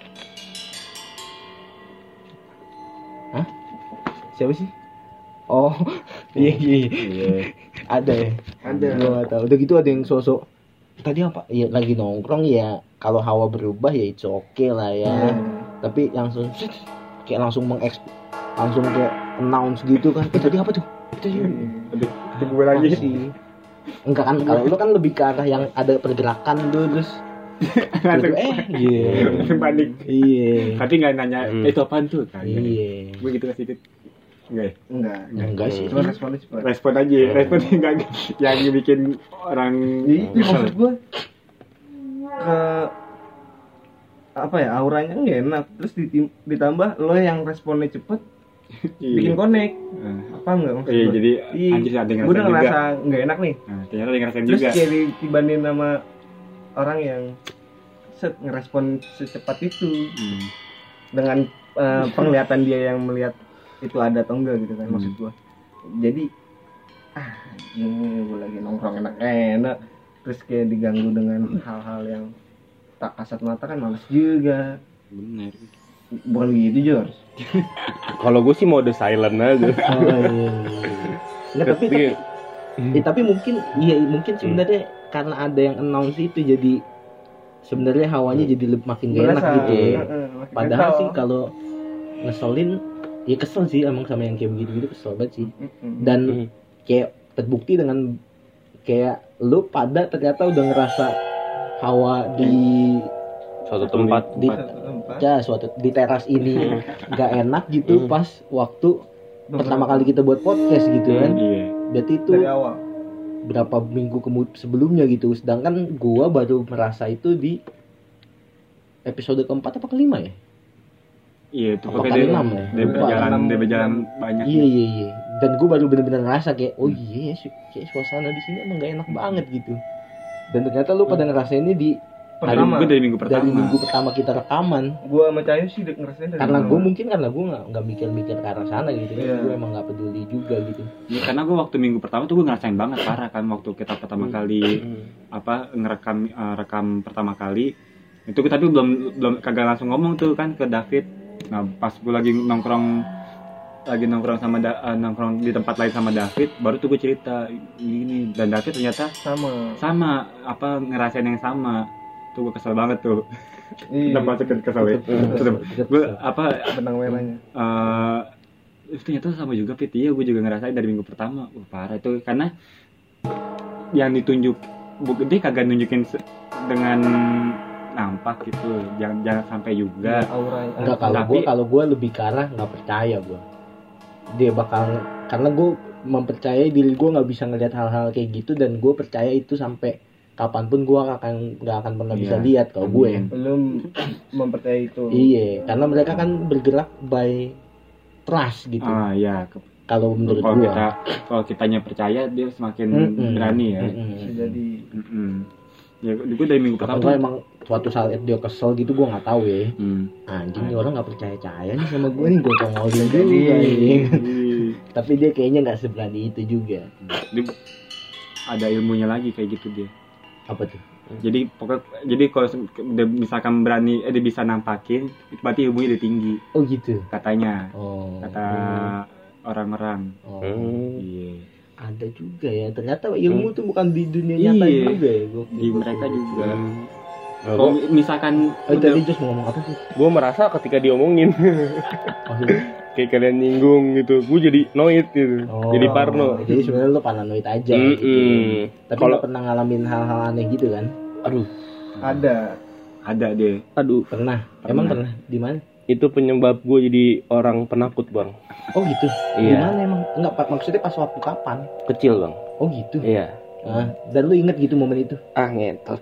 Hah? Siapa sih? Oh, iya iya iya. Iya. Ada ya. Ada. Gua nggak tahu. Udah gitu ada yang sosok tadi apa? Iya lagi nongkrong ya. Kalau hawa berubah ya itu oke lah ya. Tapi langsung kayak langsung mengeks langsung kayak announce gitu kan. Eh tadi apa tuh? Itu sih. Aduh, gue lagi. Apa sih? Enggak kan kalau lu kan lebih ke arah yang ada pergerakan tuh terus Langsung gitu, eh iya. langsung panik. Iya. Tapi nggak nanya Hmm. "Eh, itu apaan tuh kan? Iya. Gue gitu kasih sedikit. Enggak ya? Enggak. Enggak sih. Cuma responnya cepat. Respon aja, respon enggak yang bikin orang Jadi itu maksud gue ke apa ya auranya nggak enak terus ditim- ditambah lo yang responnya cepet bikin connect Nah, apa enggak maksud iya, gue? jadi Iya. anjir ada yang Gue udah ngerasain juga. ngerasa nggak enak nih Nah, ternyata ada yang ngerasain terus juga. kayak dibanding sama orang yang set ngerespon secepat itu Hmm. dengan eh, penglihatan dia yang melihat itu ada atau enggak gitu kan Hmm. maksud gua jadi ah ini gue lagi nongkrong enak-enak terus kayak diganggu dengan hal-hal yang tak kasat mata kan males juga Bener. bukan begitu Jors. Kalau gue sih mode silent aja. Oh iya. iya. Nggak, tapi, tapi, eh, tapi mungkin iya mungkin sebenarnya karena ada yang announce itu jadi sebenarnya hawanya jadi lebih makin gak enak Berasa, gitu. eh, eh, makin Padahal kesel. sih kalau ngeselin ya kesel sih emang sama yang kayak begitu-gitu kesel banget sih. Mm-mm. Dan Hmm. kayak terbukti dengan kayak lu pada ternyata udah ngerasa hawa di Suatu tempat. di Tempat. ya suatu di teras ini gak enak gitu Hmm. pas waktu pertama kali kita buat podcast gitu kan. Iya. Berarti itu dari awal berapa minggu kemu- sebelumnya gitu. Sedangkan gua baru merasa itu di episode keempat apa kelima ya? Iya, itu Apa pokoknya kali dia, enam ya? dia Lupa. berjalan, Enam. dia berjalan banyak. Iya iya iya. Dan gua baru bener-bener ngerasa kayak oh iya ya, su- kayak suasana di sini emang gak enak banget gitu. Dan ternyata lu pada ngerasainnya di Dari, pertama gue dari minggu pertama. dari minggu pertama kita rekaman. gua sama Cayu sih udah ngerasain dari Karena awal. gue mungkin karena gue nggak nggak mikir-mikir ke arah sana gitu. Iya. Gue emang nggak peduli juga gitu. Ya, karena gue waktu minggu pertama tuh gue ngerasain banget parah kan waktu kita pertama kali apa ngerekam eh, rekam pertama kali itu kita tapi belum belum kagak langsung ngomong tuh kan ke David. Nah pas gue lagi nongkrong lagi nongkrong sama Da- eh, nongkrong di tempat lain sama David baru tuh gue cerita ini dan David ternyata sama sama apa ngerasain yang sama tuh gue kesel banget tuh. iya Udah masuk ke kesel ya. Gue apa benang merahnya eh itu ternyata sama juga Fit, iya gue juga ngerasain dari minggu pertama. Wah parah itu karena yang ditunjuk bu dia kagak nunjukin se- dengan nampak gitu, jangan jangan sampai juga. auranya Enggak kalau Tapi- gue kalau gue lebih ke arah nggak percaya gue. Dia bakal karena gue mempercayai diri gue nggak bisa ngelihat hal-hal kayak gitu dan gue percaya itu sampai kapanpun gue akan nggak akan pernah bisa Iya. lihat kalau gue. Belum mempercayai itu. Iya, karena mereka kan bergerak by trust gitu. Ah ya, ke- Kalau menurut kalau gue. kita kalau kitanya percaya dia semakin Mm-mm. berani ya. Mm-mm. Bisa jadi. Mm-mm. Ya, gue dari minggu Atau pertama. enggak emang suatu saat dia kesel gitu gue nggak tahu ya. Hmm. Anjing nih orang nggak percaya percaya nih sama gue nih, gue tongolin Jadi, juga anjing. Ih, Tapi dia kayaknya nggak seberani itu juga. dia ada ilmunya lagi kayak gitu dia. Apa tuh? Jadi pokok jadi kalau se- dia misalkan berani eh, dia bisa nampakin, itu berarti ilmunya udah tinggi Oh gitu. katanya. Oh. Kata orang-orang. Oh. Hmm. Iya. Ada juga ya. Ternyata ilmu tuh bukan di dunia nyata Iya. juga ya. Gua, Di mereka juga. Nah, Kalau gua, misalkan Oh, udah- tadi Jos mau ngomong apa sih? gua merasa ketika diomongin Maksudnya? kayak kalian nyinggung gitu, gue jadi noit gitu, Oh, jadi parno. Jadi sebenarnya lu paranoid aja Mm-mm. gitu. Tapi Kalau- nggak pernah ngalamin hal-hal aneh gitu kan? Aduh, Ada. ada deh. aduh, Pernah. Pernah. Emang pernah? Di mana? itu penyebab gue jadi orang penakut bang, Oh gitu. Di Iya. mana emang? Enggak, Pak. Maksudnya pas waktu kapan? kecil bang. Oh gitu. Iya. Ah, dan lu inget gitu momen itu? Ah ngetot.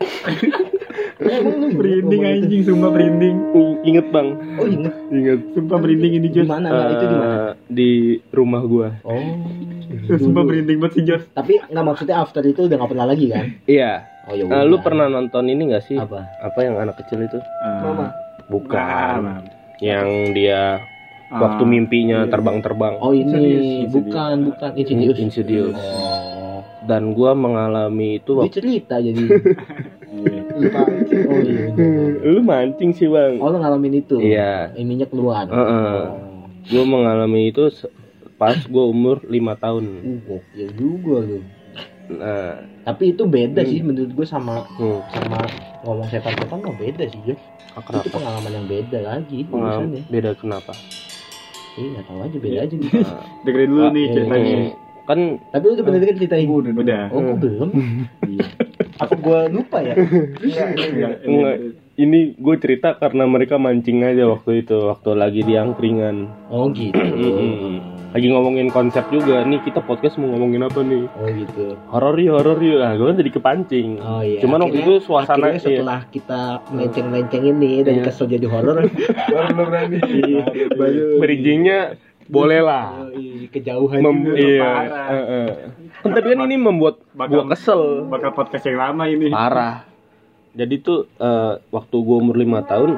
Emang lu inget Merinding momen itu? anjing, sumpah merinding. Ingat bang, Oh inget. ingat. Sumpah merinding ini Di Jos. mana? Nah, itu di mana? Eh, di rumah gue. Oh. Sumpah dulu. merinding banget sih Jos. Tapi nggak, maksudnya after itu udah nggak pernah lagi kan? Iya. Oh ya Eh, udah. lu pernah nonton ini gak sih? Apa? Apa yang anak kecil itu? Ah, Mama. Bukan. ah, Yang dia ah, waktu mimpinya iya. terbang-terbang. Oh ini Insidious. bukan bukan Insidious. Insidious. Oh. Dan gua mengalami itu Dia waktu cerita jadi Iya. lupa. Oh iya. bener. lu mancing sih bang. Oh lu ngalamin itu? Iya. Ininya keluar. Heeh. Oh. Gua mengalami itu se- pas gua umur lima tahun. Uh, gokil juga lu. Nah, Tapi itu beda sih menurut gue sama hmm, sama ngomong setan-setan mah beda sih, Jos. ah, Itu kenapa? pengalaman yang beda lagi Pengalaman urusannya. beda kenapa? Iya, nggak tahu aja beda aja nih. Nah, Dengerin dulu ah, nih iya, ceritanya. hmm, kan Tapi lu udah bener kan ceritain? Gua udah. Udah. Oh, gua belum. Iya. Apa gua lupa ya? Iya, iya. enggak, ini gue cerita karena mereka mancing aja waktu itu, waktu lagi di angkringan. Oh gitu. Mm-mm. Lagi ngomongin konsep juga nih, kita podcast mau ngomongin apa nih? Oh gitu. Horor yuk, horor yuk. Nah, gue kan jadi kepancing. Oh iya. Cuman waktu Akhirnya- itu suasana akhirnya setelah kita melenceng-melenceng ini dari Iya. kesel jadi horor, Baru lo berani. baru bridgingnya boleh lah. Oh, iya, kejauhan Mem- juga. iya, parah. eh, eh. Kan tapi kan ini membuat Bakal- gua kesel. Bakal podcast yang lama ini. Parah. Jadi tuh eh, waktu gua umur lima tahun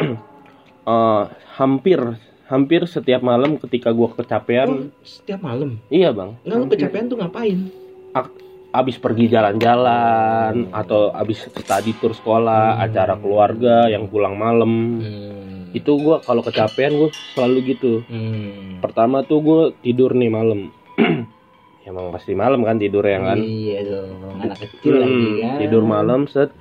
eh, hampir hampir setiap malam ketika gua Oh, kecapean, setiap malam. iya bang, Enggak, lu kecapean tuh ngapain? ak- abis pergi jalan-jalan atau abis study tour sekolah, Hmm. acara keluarga yang pulang malam, Hmm. itu gua kalau kecapean gua selalu gitu. Hmm. Pertama tuh gua tidur nih malam. Emang pasti malam kan tidur ya kan. Iya dong, anak kecil Hmm, lagi kan. tidur malam set.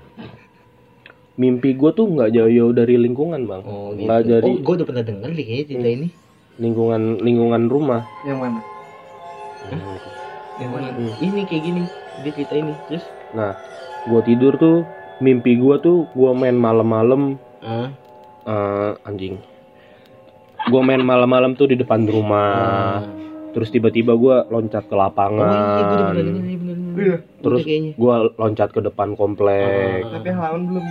Mimpi gue tuh nggak jauh-jauh dari lingkungan bang, Oh gitu. nggak dari Oh, gue udah pernah denger nih kayaknya cerita ini. lingkungan lingkungan rumah. Yang mana? Yang mana? Hmm. Ini kayak gini, dia cerita ini. Terus Nah, gue tidur tuh, mimpi gue tuh gue main malam-malam, ah, eh, anjing. Gue main malam-malam tuh di depan rumah. ah. Terus tiba-tiba gue loncat ke Oh iya, gue udah lapangan. pernah denger ini bener. Iya. Terus Udah kayaknya. gue loncat ke depan komplek. Ah. Tapi halaman belum.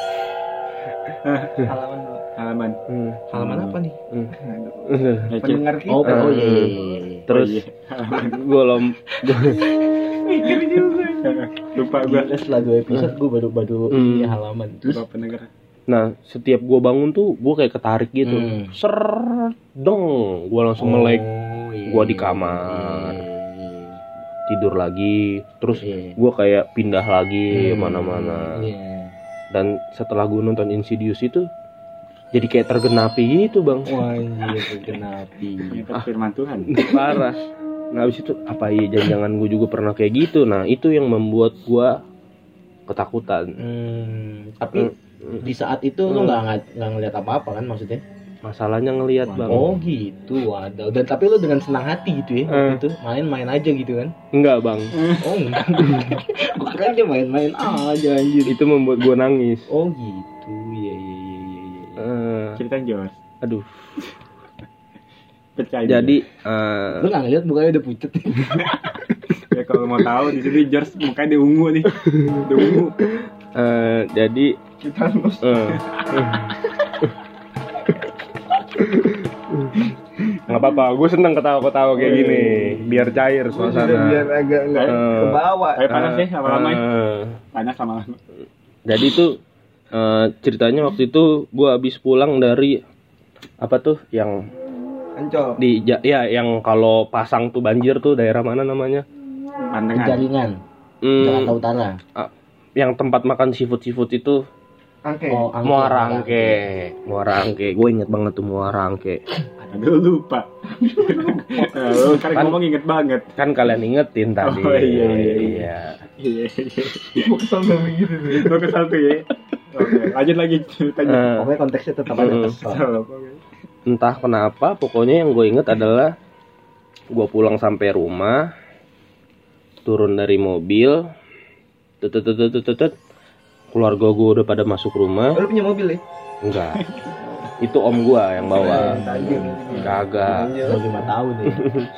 Halaman belum. Halaman. Hmm. Halaman apa nih? Hmm. Aduh. Ya, Cek. Pendengar kita. Oh, oh Eh, iya iya iya. iya. Terus Oh, iya. Halaman. gue lom, Mikir juga. Lupa gua. Gila, setelah dua episode gue baru baru Hmm. ini halaman. Terus Lupa pendengar. nah setiap gue bangun tuh gue kayak ketarik gitu, Hmm. ser, deng, gue langsung melek. Oh, iya, Gua di iya, kamar. iya, iya. Tidur lagi, terus Iya. gue kayak pindah lagi Hmm, mana-mana. Iya. Dan setelah gue nonton Insidious itu jadi kayak tergenapi gitu bang. Wah, anjir, kenapi. Itu firman Tuhan. Parah. Nah habis itu apa iya jangan-jangan gue juga pernah kayak gitu. Nah itu yang membuat gue ketakutan. Hmm, tapi Hmm. di saat itu lu nggak nggak nggak ngeliat apa-apa kan maksudnya? Masalahnya ngelihat bang. Oh gitu, waduh. Dan tapi lu dengan senang hati gitu ya waktu Eh. itu main-main aja gitu kan? Enggak bang. Oh enggak. Gue kira dia main-main aja anjir. Itu membuat gue nangis. Oh gitu, iya iya iya iya. iya. Eh, Ceritain Jos. aduh. Percaya. Jadi eh, Lu nggak ngeliat mukanya udah pucet. Ya kalau mau tahu di sini George mukanya dia ungu nih. Dia ungu. Eh, jadi Kita harus eh, nggak apa-apa, gue seneng ketawa-ketawa kayak gini, biar cair suasana. biar agak enggak Eh, ke bawah. Kayak panas ya lama-lama. ya. Eh, Panas lama-lama. jadi tuh eh, ceritanya waktu itu gue habis pulang dari apa tuh yang Ancol. di ja- ya yang kalau pasang tuh banjir tuh daerah mana namanya? Pandangan. Jaringan Hmm, Jakarta Utara. ah, yang tempat makan seafood seafood itu Angke. Oh, Angke. Muara Angke, Muara Angke. Gue inget banget tuh Muara Angke. Aduh lupa. Lu kan Kan- ngomong inget banget. Kan kalian ingetin tadi. Oh, iya, iya, iya. Iya. Gue kesel sama gitu tuh. Lu kesal tuh ya. Oke, lanjut lagi ceritanya. Eh, Pokoknya konteksnya tetap ada Hmm. kesel. Kesal, oke. entah kenapa, pokoknya yang gue inget adalah gue pulang sampai rumah, turun dari mobil, tetet tetet tetet tetet, keluarga gue udah pada masuk rumah. Lu punya mobil ya? Enggak, itu om gue yang bawa. Anjing. Kagak. Udah lima tahun nih.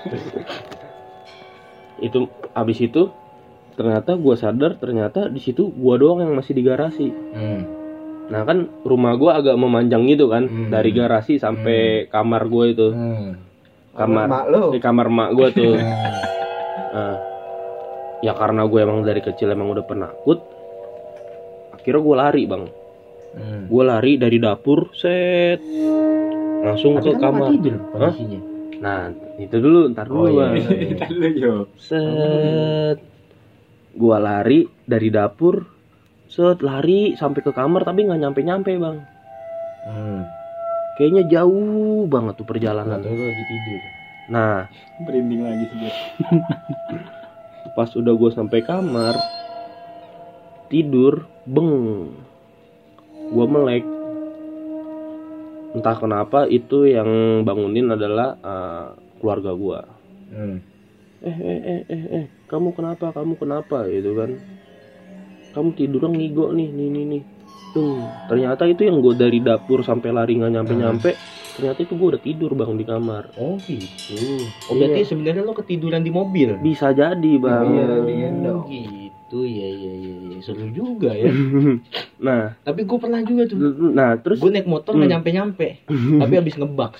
Itu abis itu ternyata gue sadar ternyata di situ gue doang yang masih di garasi. Hmm. Nah kan rumah gue agak memanjang gitu kan, Hmm. dari garasi sampai kamar gue itu, Hmm. kamar Mak lu. di kamar mak gue tuh. Hmm. Nah, ya karena gue emang dari kecil emang udah penakut, akhirnya gue lari bang, Hmm. gue lari dari dapur, set, langsung Tapi ke kan kamar. tempat tidur Hah? kondisinya. Nah itu dulu, ntar dulu Oh, iya. bang. Kita dulu Jo. Set, gue lari dari dapur, set lari sampai ke kamar tapi nggak nyampe nyampe bang. Hmm. Kayaknya jauh banget tuh Nggak perjalanan. tahu lu lagi tidur. Nah, Merinding lagi sih George. pas udah gue sampai kamar, tidur, beng, gue melek. Entah kenapa itu yang bangunin adalah eh, keluarga gue. Hmm. Eh, eh, eh, eh, eh, kamu kenapa? Kamu kenapa? Gitu kan? Kamu tidurnya ngigo nih, nih, nih, nih. Tuh, ternyata itu yang gue dari dapur sampai lari nggak nyampe-nyampe. Ternyata itu gue udah tidur bang di kamar. Oh gitu. Oh Iya. berarti sebenarnya lo ketiduran di mobil. Bisa jadi bang. Iya, Oh, digendong. gitu ya ya ya ya. Seru juga ya. Nah, Tapi gue pernah juga tuh. nah terus Gue naik motor nggak Hmm. nyampe nyampe. Tapi abis ngebak.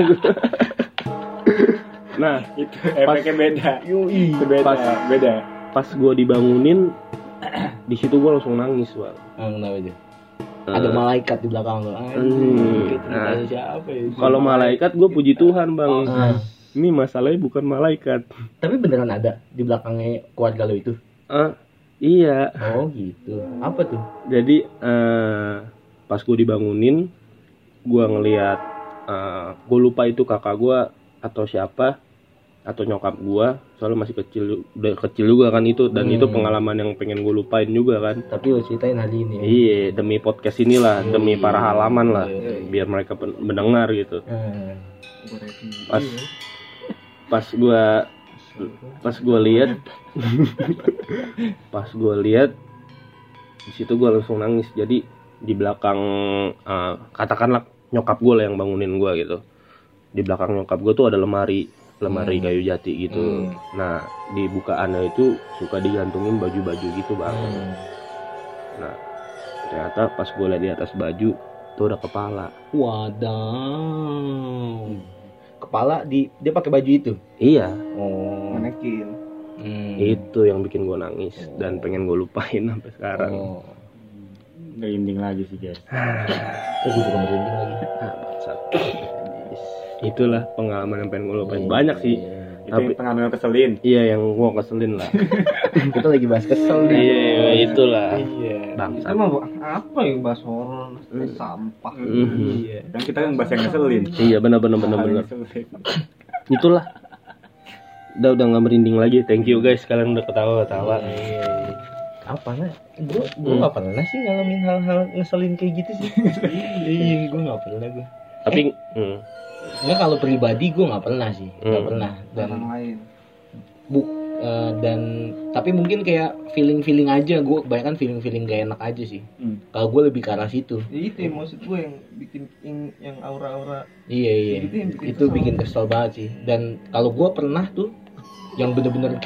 nah Itu efeknya beda. Yoi. Itu beda, Pas. beda. pas gue dibangunin, di situ gue langsung nangis bang. Ah, kenapa itu? Eh, Ada malaikat di belakang lo. Hmm. Anjir, ceritanya Nah. siapa ya? Kalau malaikat gue puji Tuhan bang. Ah. Ini masalahnya bukan malaikat. Tapi beneran ada di belakangnya keluarga lo itu? Ah, iya. Oh gitu. Apa tuh? Jadi eh, pas gue dibangunin, gue ngelihat, eh, gue lupa itu kakak gue atau siapa atau nyokap gue, soalnya masih kecil, udah kecil juga kan itu, dan Hmm. itu pengalaman yang pengen gue lupain juga kan. Tapi lo ceritain hari ini. Ya? Iya, demi podcast inilah, Yoi. demi para halaman lah, Yoi. biar mereka pen- mendengar gitu. Hmm. Pas pas gue pas gue lihat, pas gue lihat di situ gue langsung nangis. Jadi di belakang, eh, katakanlah nyokap gue lah yang bangunin gue gitu. Di belakang nyokap gue tuh ada lemari, lemari Hmm. kayu jati gitu. Hmm. Nah di bukaannya itu suka digantungin baju-baju gitu bang. Hmm. Nah ternyata pas gue lihat di atas baju tuh ada kepala. Wadaw. Kepala di dia pakai baju itu. Iya, Oh. Manekin. Hmm. itu yang bikin gue nangis dan pengen gue lupain sampai sekarang. Oh. Merinding lagi sih guys. Eh, gue juga merinding lagi. Ah, bangsat. Itulah pengalaman yang pengen gue lupain. Banyak sih. Itu Tapi- yang pengalaman keselin. Iya yang gue keselin lah. Kita lagi bahas kesel nih. Iya itulah. Iya. Bangsat. Itu mah apa ya bahas horor, sampah. Mhm. Iya. Kan kita yang bahas yang ngeselin. Iya benar benar benar Hal yang benar. ngeselin. Itulah. Udah udah nggak merinding lagi. Thank you guys, kalian udah ketawa-ketawa. Iya, iya. Apa nah? Gue gue Hmm. nggak pernah sih ngalamin hal-hal ngeselin kayak gitu sih. Iya, gue nggak pernah gue. Tapi hmm, Nggak, kalau pribadi gue nggak pernah sih, nggak Hmm. pernah. Dan Orang lain. bu eh, dan tapi mungkin kayak feeling feeling aja, gue kebanyakan feeling feeling gak enak aja sih. Hmm. Kalau gue lebih ke arah situ. Ya itu yang maksud gue yang bikin yang, yang aura-aura. Iya iya. Itu yang bikin Itu kesel. bikin kesel banget sih. Dan kalau gue pernah tuh yang bener-bener kayak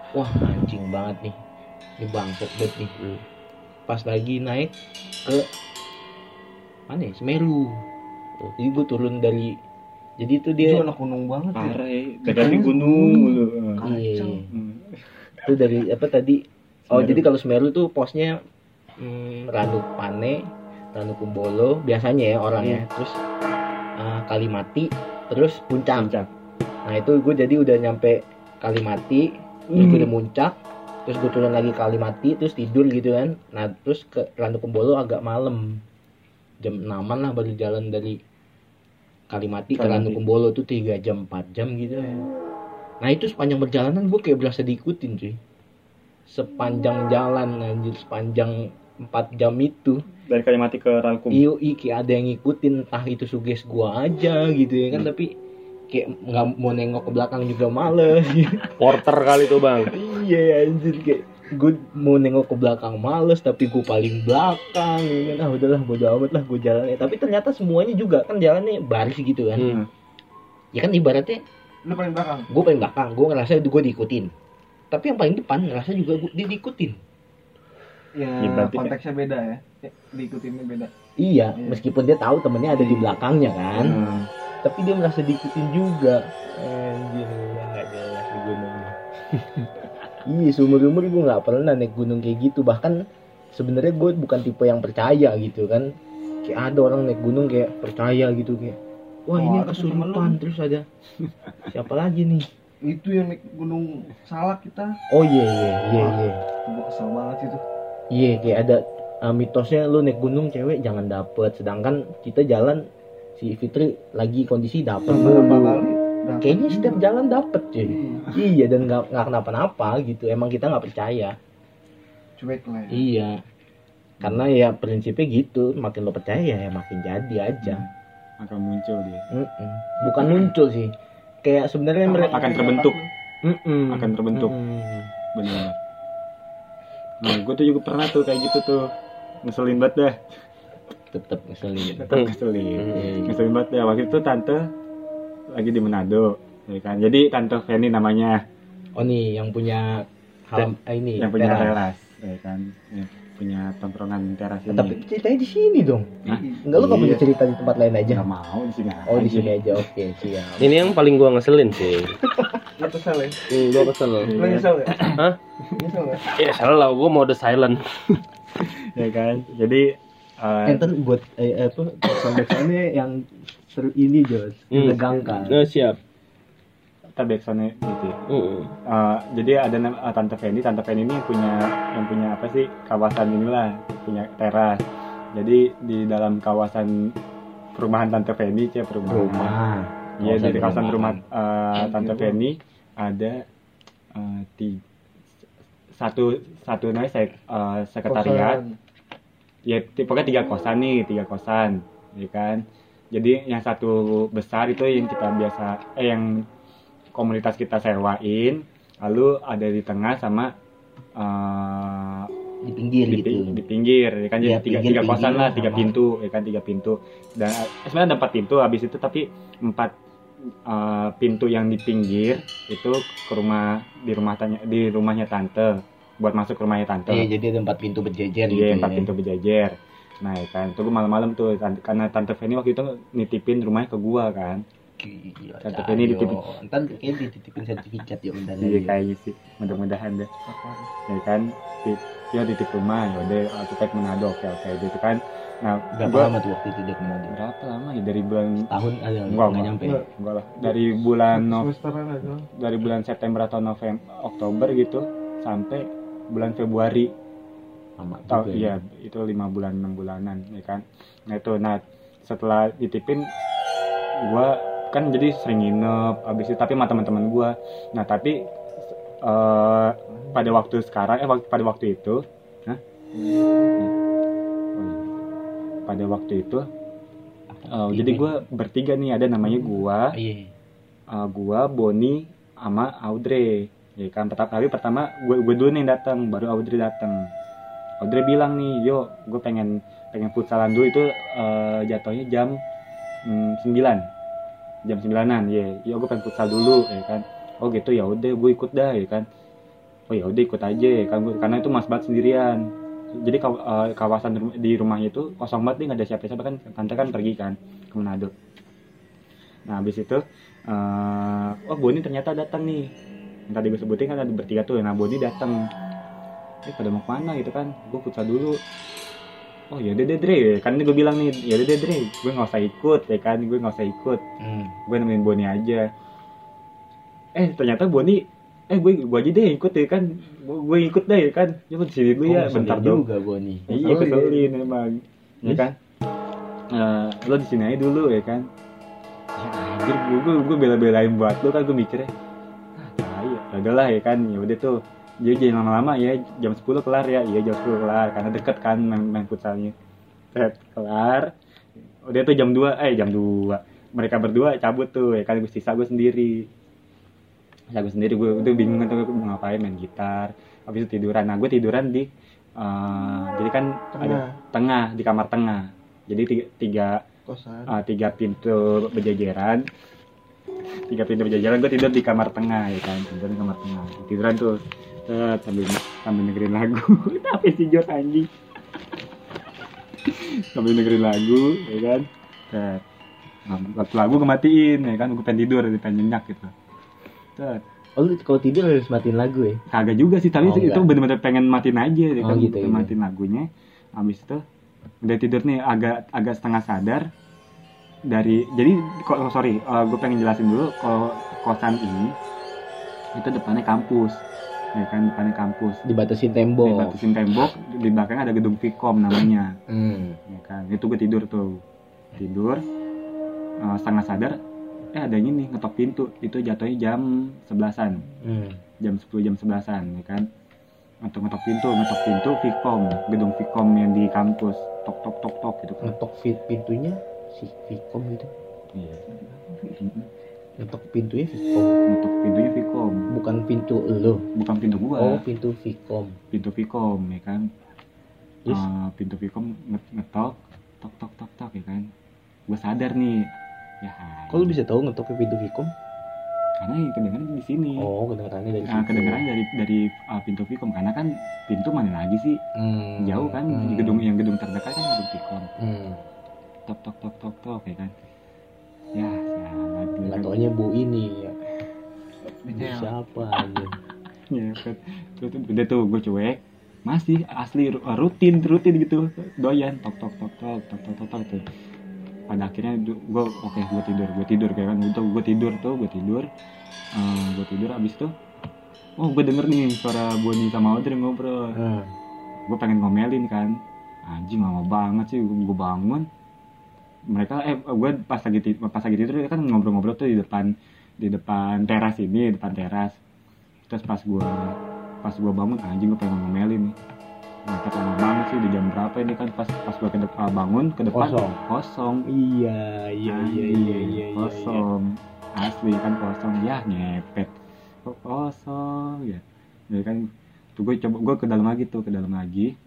wah anjing banget nih, ini bangsat banget nih. Hmm. Pas lagi naik ke mana ya? Semeru. Hmm. Jadi gue turun dari, jadi itu Dia dia anak gunung banget ya. Parah ya, dari gunung mulu. iya, Hmm. itu dari apa tadi? Oh Semeru. jadi kalau Semeru tuh posnya hmm, Ranu Pane, Ranu Kumbolo biasanya ya orangnya, terus uh, Kalimati, terus Puncak. Puncak. Nah itu gue jadi udah nyampe Kalimati, terus gue udah muncak, terus gue turun lagi Kalimati, terus tidur gitu kan. Nah terus ke Ranu Kumbolo agak malam, jam enaman lah baru jalan dari Kalimati ke Ranu Kalimati. Kumbolo tuh tiga jam empat jam gitu ya. Nah itu sepanjang perjalanan gue kayak berasa diikutin cuy. Sepanjang jalan anjir, sepanjang empat jam itu. Dari Kalimati ke Rangkum. Iyo kayak ada yang ngikutin, entah itu suges gua aja gitu ya kan, tapi kayak nggak mau nengok ke belakang juga males gitu. Porter kali tuh bang. Iya anjir, kayak gue mau nengok ke belakang males, tapi gue paling belakang gitu kan. Ah udahlah bodo amat lah gue jalannya. Tapi ternyata semuanya juga kan jalannya baris gitu kan. Hmm. Ya kan ibaratnya Lu paling belakang. gue paling belakang, gue ngerasa gue diikutin. Tapi yang paling depan ngerasa juga gua, dia diikutin. Ya, Ya, berarti konteksnya beda ya. Ya, diikutinnya beda. Iya, Iya. meskipun dia tahu temennya ada di belakangnya kan. Hmm. Tapi dia merasa diikutin juga. Anjir, nggak jelas di gunung. Iya, seumur-umur gue nggak pernah naik gunung kayak gitu. Bahkan sebenarnya gue bukan tipe yang percaya gitu kan. Kayak ada orang naik gunung kayak percaya gitu kayak, wah Oh, ini ada tuh temen kesurupan, lu. terus ada siapa lagi nih? Itu yang naik gunung Salak kita. Oh iya iya iya iya. Gua kesel banget itu. Iya kayak ada uh, mitosnya lu naik gunung cewek jangan dapet, sedangkan kita jalan si Fitri lagi kondisi dapet Beberapa mulu. kali. dapet Kayaknya juga. setiap jalan dapet cuy. Iya. Iya dan nggak nggak kenapa-napa gitu. Emang kita nggak percaya. Cuek lah ya. Iya. Karena ya prinsipnya gitu. Makin lo percaya ya makin jadi aja. Akan muncul dia. Mm-mm. Bukan muncul sih. Kayak sebenarnya mereka Akan terbentuk. Mm-mm. Akan terbentuk. Mm-mm. Benar. Nah, gue tuh juga pernah tuh kayak gitu tuh. Ngeselin banget dah. Tetap ngeselin. Tetap ngeselin. Hmm. Ngeselin banget ya. Waktu itu tante lagi di Manado. Ya kan? Jadi tante Feni namanya. Oh nih yang punya halam eh, ini Yang punya teras. teras. Ya kan? Ya, punya tongkrongan teras ini. Tapi ceritanya di sini dong. Hah? Enggak lu nggak Iya. punya cerita di tempat lain aja? Nggak mau di sini. Oh di aja. sini aja. Oke siap. Ini yang paling gua ngeselin sih. Lu kesel ya? Hmm, gua kesel. Lu nyesel ya? Hah? Nyesel ya? Ya salah, gua mode silent. Ya kan? Jadi eh, Enten buat eh, apa sound-soundnya yang seru ini Jos, Hmm. menegangkan. Nah, siap. kita backsoundnya gitu ya. Hmm. Eh, jadi ada nam- eh, tante Feni, tante Feni ini yang punya yang punya apa sih kawasan inilah, punya teras. Jadi di dalam kawasan perumahan tante Feni, ya perumahan. Rumah. Iya, Kawasan di kawasan rumah perumahan. eh, tante Feni ada eh, ti- satu satu namanya sek, eh, sekretariat. Kosan. Ya ti- pokoknya tiga kosan nih, tiga kosan, ya kan. Jadi yang satu besar itu yang kita biasa eh yang komunitas kita sewain, lalu ada di tengah sama eh, Di pinggir di, gitu. pi- di pinggir, ya kan. Jadi Ya, tiga, pinggir, tiga kosan pinggir lah, tiga sama. pintu, ya kan, tiga pintu. Dan eh, sebenarnya ada empat pintu habis itu, tapi empat eh, pintu yang di pinggir itu ke rumah di rumah tanya di rumahnya tante, buat masuk ke rumahnya tante. Iya, jadi ada empat pintu berjejer gitu. Iya, empat ya. pintu berjejer. Nah, ya kan, itu gua malam-malam tuh, tan- karena tante Feni waktu itu nitipin rumahnya ke gua kan. Gila, Tante Cahyo. Feni dititip. Ntar kayaknya dititipin sertifikat ya bentar Iya, lagi. kayaknya sih, mudah-mudahan deh. Ya kan, Ti- ya titip rumah, ya udah aku kayak Manado, oke oke gitu kan. Nah, Berapa gua lama tuh waktu itu dia kemana? berapa lama ya dari bulan Tahun ada Enggak, nggak enggak. nyampe. Enggak. enggak lah, dari bulan Nov Semesteran aja. dari bulan September atau November Oktober gitu sampai bulan Februari. Lama Tahu juga ya. iya, itu lima bulan enam bulanan, ya kan. Nah itu, nah setelah ditipin gua kan jadi sering nginep abis itu, tapi sama teman-teman gua. Nah tapi eh, pada waktu sekarang eh wak- pada waktu itu nah pada waktu itu eh, jadi gua bertiga nih, ada namanya gua Iya. eh, gua Boni sama Audrey, ya kan. Pertama kali pertama gue gue dulu nih datang, baru Audrey datang. Audrey bilang nih, yo gue pengen pengen futsalan dulu, itu eh, jatuhnya jam mm, sembilan, jam sembilanan, ya yo gue pengen futsal dulu, ya kan. Oh gitu, ya udah gue ikut dah, ya kan. oh ya udah ikut aja ya kan, karena itu mas banget sendirian. Jadi kaw- eh, kawasan rum- di rumahnya itu kosong banget nih, nggak ada siapa-siapa kan, tante kan pergi kan ke Manado. Nah habis itu eh oh Boni ternyata datang nih, yang tadi gue sebutin kan ada bertiga tuh. Nah Boni datang, eh pada mau kemana gitu kan, gue futsal dulu. Oh ya udah deh Dre, kan ini gue bilang nih, ya udah deh Dre, gue nggak usah ikut ya kan, gue nggak usah ikut, Hmm. gue nemenin Boni aja. Eh ternyata Boni, eh gue gue aja deh ikut ya kan, gue, gue ikut deh ya kan, coba di sini dulu Oh, ya ngeselin bentar dong. juga Boni. Iya Oh, keselin emang, ya Terus? kan. Eh, lo di sini aja dulu ya kan. Ya anjir, gue gue, gue bela-belain buat lo kan, gue mikirnya, ah tai, ya udahlah ya kan, ya udah tuh. Jadi jangan lama-lama ya, jam sepuluh kelar ya, iya jam sepuluh kelar, karena deket kan main, main futsalnya. Set, kelar, udah tuh jam dua, eh jam dua, mereka berdua cabut tuh ya kan, gue sisa gue sendiri. Sisa gue sendiri, gue udah bingung kan tuh gue mau ngapain, main gitar, habis itu tiduran. Nah gue tiduran di, eh, jadi kan Tengah. ada tengah, di kamar tengah. Jadi tiga, tiga, Kosan. eh, tiga pintu berjajaran, tiga pintu berjajaran, gue tidur di kamar tengah ya kan, tidur di kamar tengah, tiduran tuh. Set, sambil sambil dengerin lagu. Tapi si Jor anjing. Sambil dengerin lagu ya kan. Set. Nah, waktu lagu gue matiin ya kan, gue pengen tidur, pengen nyenyak gitu. Set. Oh lu kalau tidur harus matiin lagu ya? Kagak juga sih, tapi Oh, itu enggak. bener-bener pengen matiin aja ya Oh, kan, gitu, pengen gitu. matiin lagunya. Habis itu udah tidur nih, agak agak setengah sadar dari, jadi kok oh, sorry, uh, gue pengen jelasin dulu kalau kosan ini itu depannya kampus. Ya kan, depannya kampus. Dibatasin tembok. Dibatasin tembok, di belakangnya ada gedung Vkom namanya. Hmm. Ya kan, itu gue tidur tuh. Tidur uh, setengah sadar, eh ada yang ini ngetok pintu. Itu jatuhnya jam sebelasan. Hmm. Jam sepuluh, jam sebelasan ya kan. Ngetok ngetok pintu, ngetok pintu Vkom, gedung Vkom yang di kampus. Tok tok tok tok gitu kan. Ngetok fit pintunya si Vicom gitu. Iya. Ngetok pintunya Vicom. Ngetok pintunya Vkom, Bukan pintu lo. bukan pintu gua. Oh, pintu Vicom. Pintu Vkom ya kan. Terus? Uh, pintu Vkom nge- ngetok, tok tok tok tok ya kan. Gue sadar nih, ya. Kok lu bisa tahu ngetoknya pintu Vicom? Karena yang kedengeran di sini. Oh, kedengarannya dari Nah, situ. kedengeran dari dari uh, pintu Vkom, karena kan pintu mana lagi sih, Hmm. jauh kan, Hmm. di gedung yang gedung terdekat kan gedung Vkom. Hmm. Tok tok tok tok tok ya kan. Ya, sialan. ya Nggak kan. taunya bu ini ya. Bu Iya. siapa aja? Ya kan. Terus udah tuh gue cuek, masih asli ru- rutin rutin gitu, doyan tok tok tok tok tok tok tok, tok tuh. Pada akhirnya gue oke gue tidur gue tidur kayak kan, gitu gue tidur tuh gue tidur Eh, gue tidur abis tuh, oh gue denger nih suara Boni sama Audrey ngobrol. Hmm. Gue pengen ngomelin kan, anjing lama banget sih gue bangun. Mereka eh gue pas lagi tidur, pas lagi tidur kan ngobrol-ngobrol tuh di depan di depan teras ini, depan teras. Terus pas gue pas gue bangun, anjing gue pengen ngomelin nih. Mereka lama banget sih, di jam berapa ini kan, pas pas gue ke depan bangun ke depan Kosong. kosong. Iya, iya, iya, iya, iya, iya. Kosong. Asli kan kosong, ya ngepet. Kok kosong ya. Jadi kan tuh gue coba gue ke dalam lagi tuh, ke dalam lagi.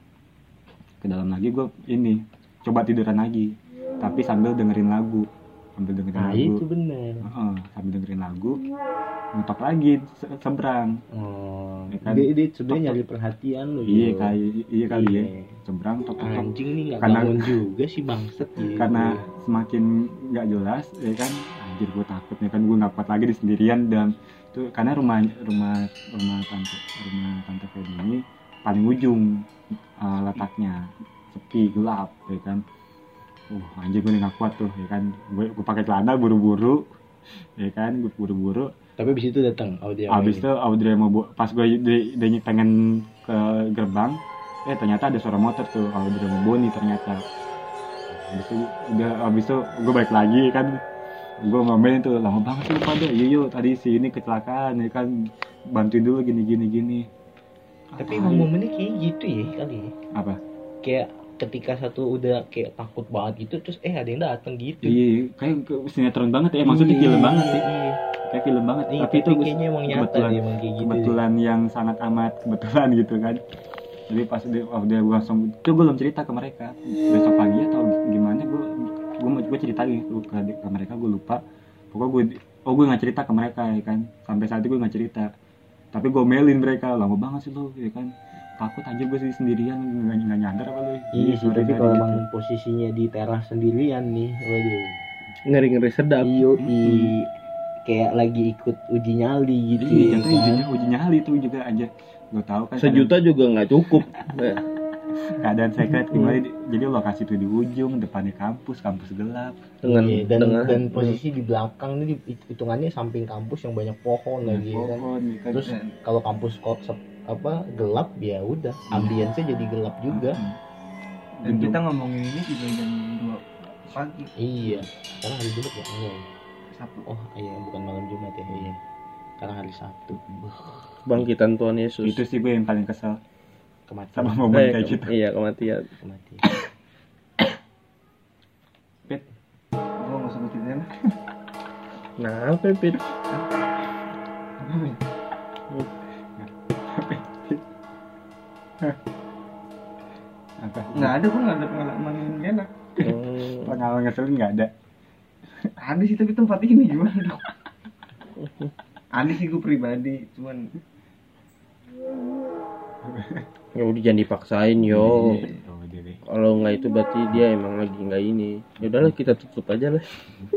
Ke dalam lagi gue ini coba tiduran lagi. Tapi sambil dengerin lagu. Sambil dengerin Nah, lagu. itu benar. Heeh, sambil dengerin lagu. Ngetok lagi se- seberang. Oh, Ya kan? dia, dia sebenarnya nyari perhatian lu. Iya Yo. kali iya kali ya. Iya. Seberang tok tok. tok. Anjing nih nggak Karena- bangun juga sih bangset. Gitu. Karena semakin nggak jelas ya kan, anjir gue takut ya kan, gue nggak kuat lagi di sendirian. Dan itu karena rumah rumah rumah tante rumah tante Feby ini paling ujung uh, letaknya, sepi gelap ya kan. Uh anjir gue nggak kuat tuh ya kan, gue gue pakai celana buru-buru ya kan, gue buru-buru. Tapi abis itu datang Audi sama Abis ini. itu Audrey mau bu- pas gue de- de- pengen ke gerbang, eh ternyata ada suara motor tuh, Audrey mau Boni ternyata. Abis itu udah abis itu gue balik lagi kan, gue ngomelin tuh, lama banget sih lu pada, iya yuk tadi si ini kecelakaan ya kan, bantuin dulu gini gini gini. Tapi Ah, emang iya. momennya kayak gitu ya kali ya. Apa? Kayak ketika satu udah kayak takut banget gitu, terus eh ada yang datang gitu. Iya, kayak ke- sinetron banget ya, maksudnya Iya, film banget sih, iya. kayak film banget. Iya, tapi itu kayaknya emang nyata kebetulan, deh, emang kayak gitu. kebetulan yang sangat amat kebetulan gitu kan. Jadi pas dia, oh, dia gue langsung, itu gue belum cerita ke mereka. Besok pagi atau gimana gue gue gue cerita gitu ke, ke mereka, gue lupa. Pokoknya gue oh gue nggak cerita ke mereka ya kan. Sampai saat itu gue nggak cerita. Tapi gue melin mereka, lama banget sih lo, ya kan. Takut aja gue sih sendirian, nggak nggak nyadar apa lo. Iya sih, tapi kalau emang posisinya di teras sendirian nih, waduh. Ngeri-ngeri sedap. Iyo, i kayak lagi ikut uji nyali gitu. Iya, ya itu kan? ujinya uji nyali tuh juga aja. Lo tahu kan. Sejuta juga nggak cukup. Keadaan secret gimana? Jadi lokasi itu di ujung, depannya kampus, kampus gelap. Dengan Iya, dan, dengan dan posisi di belakang nih hitungannya samping kampus yang banyak pohon lagi kan. Pohon, ya kan. Terus kalau kampus kok sep- apa gelap ya udah, ambience jadi gelap juga. Dan kita ngomongin ini juga jam dua pagi. Iya, karena hari Jumat ya enggak. Sabtu. Oh iya, bukan malam Jumat ya. Iya. Karena hari Sabtu. bangkitan Tuhan Yesus. Itu sih gue yang paling kesel Kematian. sama momen Eh, kayak gitu. Iya, kematian. Kematian. Pit, Gua nggak sebutin ya. Nah, apa Pit? apa? Nggak ada, gua nggak ada pengalaman yang enak. Hmm. Pengalaman ngeselin nggak ada. Ada sih, tapi tempat ini gimana dong? Ada sih gue pribadi, cuman Ya udah jangan dipaksain yo. Iya, oh, dia deh. Kalau nggak itu berarti dia emang lagi nggak ini. Ya udahlah kita tutup aja lah.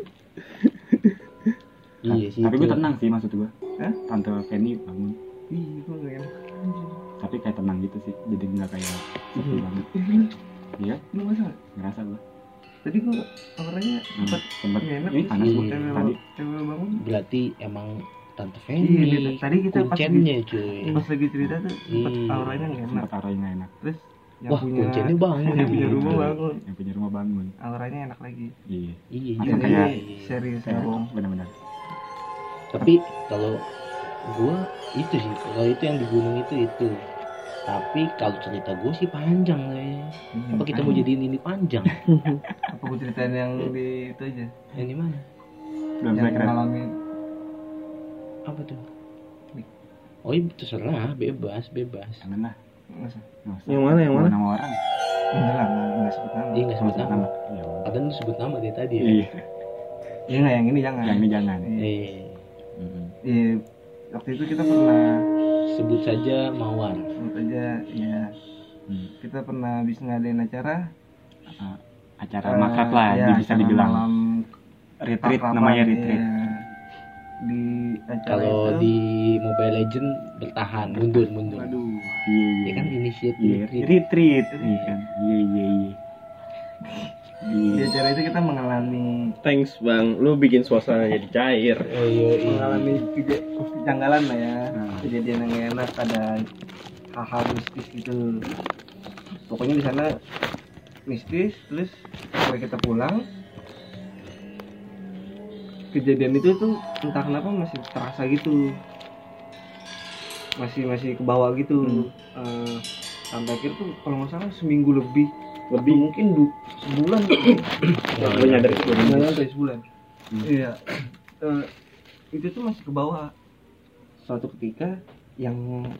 Iya sih. Tapi itu. gue tenang sih maksud gue. Hah? Tante Penny bangun. ih gue nggak enak. Tapi kayak tenang gitu sih. Jadi nggak kayak sepi banget. Iya, Lu masa? ngerasa gue. Tadi gue kabarnya Hmm, sempat sempet nggak enak. ini panas Iya. gue Cewek tadi. cewek bangun. Berarti emang Tante Iya, Feni. iya, tadi kita pas kuncennya cuy. Pas lagi cerita tuh sempat Iya. auranya nggak enak. Sempet auranya nggak enak. Terus yang Wah, punya kuncennya bangun. yang punya Iya. rumah bangun. Yang punya rumah bangun. Auranya enak lagi. Iya. Iya, Ada juga. kayak- Jadi serius Kayak nggak bohong. benar-benar. Tapi kalau gua itu sih, kalau itu yang di gunung itu itu. Tapi kalau cerita gua sih panjang lah. Apa kita mau jadiin ini panjang? Apa gue ceritain yang di itu aja? Yang di mana? Belum Yang saya keren. ngalamin. Apa tuh? Oh iya terserah, bebas, bebas. Jangan lah. Nggak usah. Nggak usah. Yang mana, yang Bawa mana? nama orang. Enggak lah, nggak nggak sebut nama. Dia nggak sebut Sebut nama. Ya udah. Padahal lu sebut nama dia tadi. Ya? Iya. Iya nggak, yang ini jangan. Yang ini jangan. Iya. Eh, Mm-mm. Iya. Waktu itu kita pernah sebut saja Mawar. sebut aja ya Hmm. kita pernah habis ngadain acara Uh, acara eh, makrab lah, ya, di- bisa acara dibilang. malam Retreat akraban, namanya retreat. iya. Di acara Kalau itu di Mobile Legend bertahan, mundur, mundur. aduh Iya, Ya iya. kan initiate Iya, retreat. retreat. Iya kan. Iya, iya, iya. di Iya. acara itu kita mengalami Thanks bang, lu bikin suasana jadi cair. Oh iya, iya. mengalami keja- kejanggalan lah ya, Nah. kejadian yang nggak enak, ada hal-hal mistis gitu. Pokoknya di sana mistis. Terus setelah kita pulang, kejadian itu tuh entah kenapa masih terasa gitu, masih masih ke bawah gitu. Eh, sampai akhir tuh kalau nggak salah seminggu lebih lebih mungkin du- sebulan Lu nyadar itu belum? nggak nyampe sebulan. Hmm. Iya. Eh, itu tuh masih ke bawah. Suatu ketika yang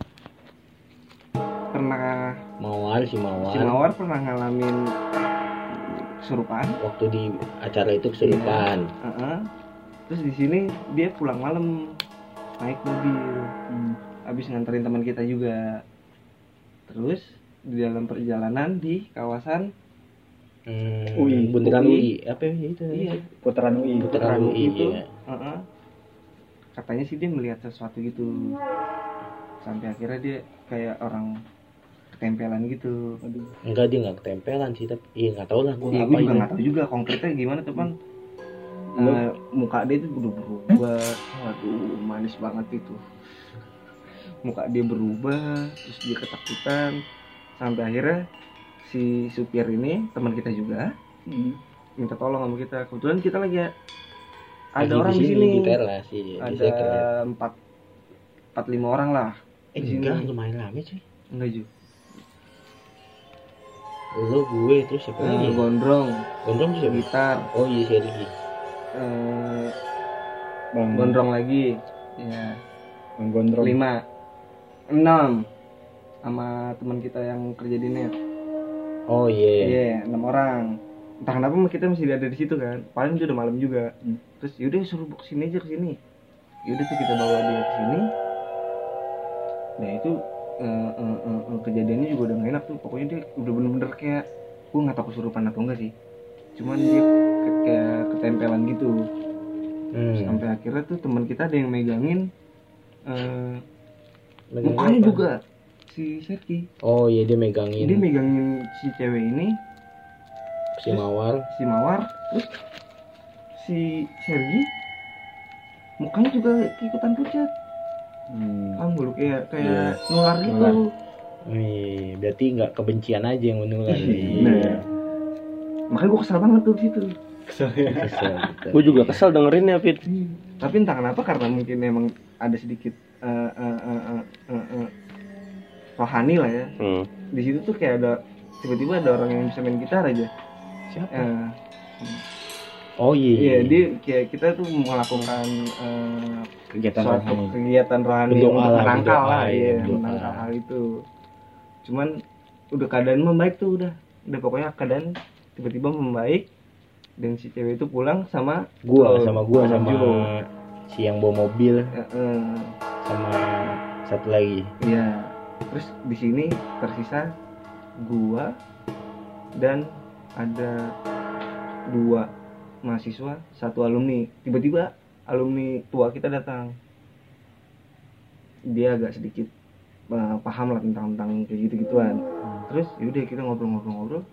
pernah Mawar si Mawar. si Mawar pernah ngalamin kesurupan. Waktu di acara itu kesurupan. Heeh. Terus di sini dia pulang malam naik mobil. Habis nganterin teman kita juga. Terus di dalam perjalanan di kawasan Hmm, U I. Bundaran U U I. I. Apa ya itu? iya Putaran U I. Putaran U I, itu, iya. heeh. Katanya sih dia melihat sesuatu gitu. Sampai akhirnya dia kayak orang ketempelan gitu. Aduh. Enggak, dia nggak ketempelan sih, tapi iya nggak tahu lah gua Iya, gue ngapain. juga nggak tahu juga konkretnya gimana teman. Eh, muka dia itu berubah, waduh manis banget itu. Muka dia berubah, terus dia ketakutan. Sampai akhirnya si supir ini teman kita juga Hmm. minta tolong sama kita. Kebetulan kita lagi ada Lagi orang di sini, di teras sih, di ada secret. empat empat lima orang lah. Eh di sini. enggak, lumayan rame sih. Enggak juga. Lo, gue, terus siapa lagi? Eh, gondrong, Gondrong tuh siapa? gitar, Oh iya, si Rigi. eh, Bang gondrong lagi, ya Bang Gondrong. lima, enam, sama teman kita yang kerja di net. Oh Iya, iya. enam orang. Entah kenapa kita masih ada di situ kan. Paling udah malam juga. Hmm. Terus yaudah suruh kesini aja kesini. Yaudah tuh kita bawa dia ke sini. Nah itu eh, eh, eh, eh, kejadiannya juga udah gak enak tuh. Pokoknya dia udah bener-bener kayak, gue nggak tahu kesurupan atau enggak sih, cuman dia ke- kayak ketempelan gitu. Hmm. Sampai akhirnya tuh teman kita ada yang megangin eh, Megang mukanya apa? juga si Serki. Oh iya, dia megangin Dia megangin si cewek ini, si Mawar. si Mawar, terus si Sergi mukanya juga ikutan pucat. Hmm. Paham gak lu, kayak kayak Iya. nular gitu. Nular. Wih, berarti nggak kebencian aja yang menular. Nah, makanya gue kesel banget tuh di situ. Kesel. Gue juga kesel dengerin ya Fit. Tapi entah kenapa, karena mungkin memang ada sedikit eh, eh, eh, eh, eh, eh, rohani lah ya. Hmm. Di situ tuh kayak ada tiba-tiba ada orang yang bisa main gitar aja. Siapa? Eh, Oh iya. Iya, dia kayak kita tuh melakukan eh, Kegiatan suatu rohani. kegiatan rohani Berdoa untuk lah, menangkal berdoa, lah, iya, iya, berdoa. menangkal hal itu. Cuman udah keadaan membaik tuh, udah, udah pokoknya keadaan tiba-tiba membaik dan si cewek itu pulang sama Gua eh, sama gua sama Jo. si yang bawa mobil Eh, eh, sama satu lagi. Iya. Terus di sini tersisa gua dan ada dua mahasiswa, satu alumni. Tiba-tiba alumni tua kita datang. Dia agak sedikit eh, paham lah tentang tentang kayak gitu-gituan. Terus yaudah kita ngobrol-ngobrol-ngobrol.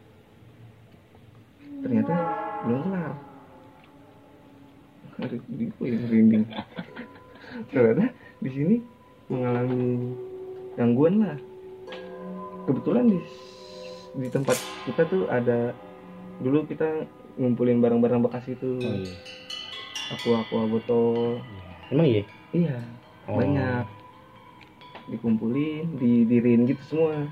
Ternyata belum kelar. Aduh, di gue yang merinding. Ternyata di sini mengalami gangguan lah. Kebetulan di di tempat kita tuh ada, dulu kita ngumpulin barang-barang bekas itu, Oh iya. aqua aqua botol, Emang iya? iya Oh. banyak dikumpulin, didiriin gitu semua,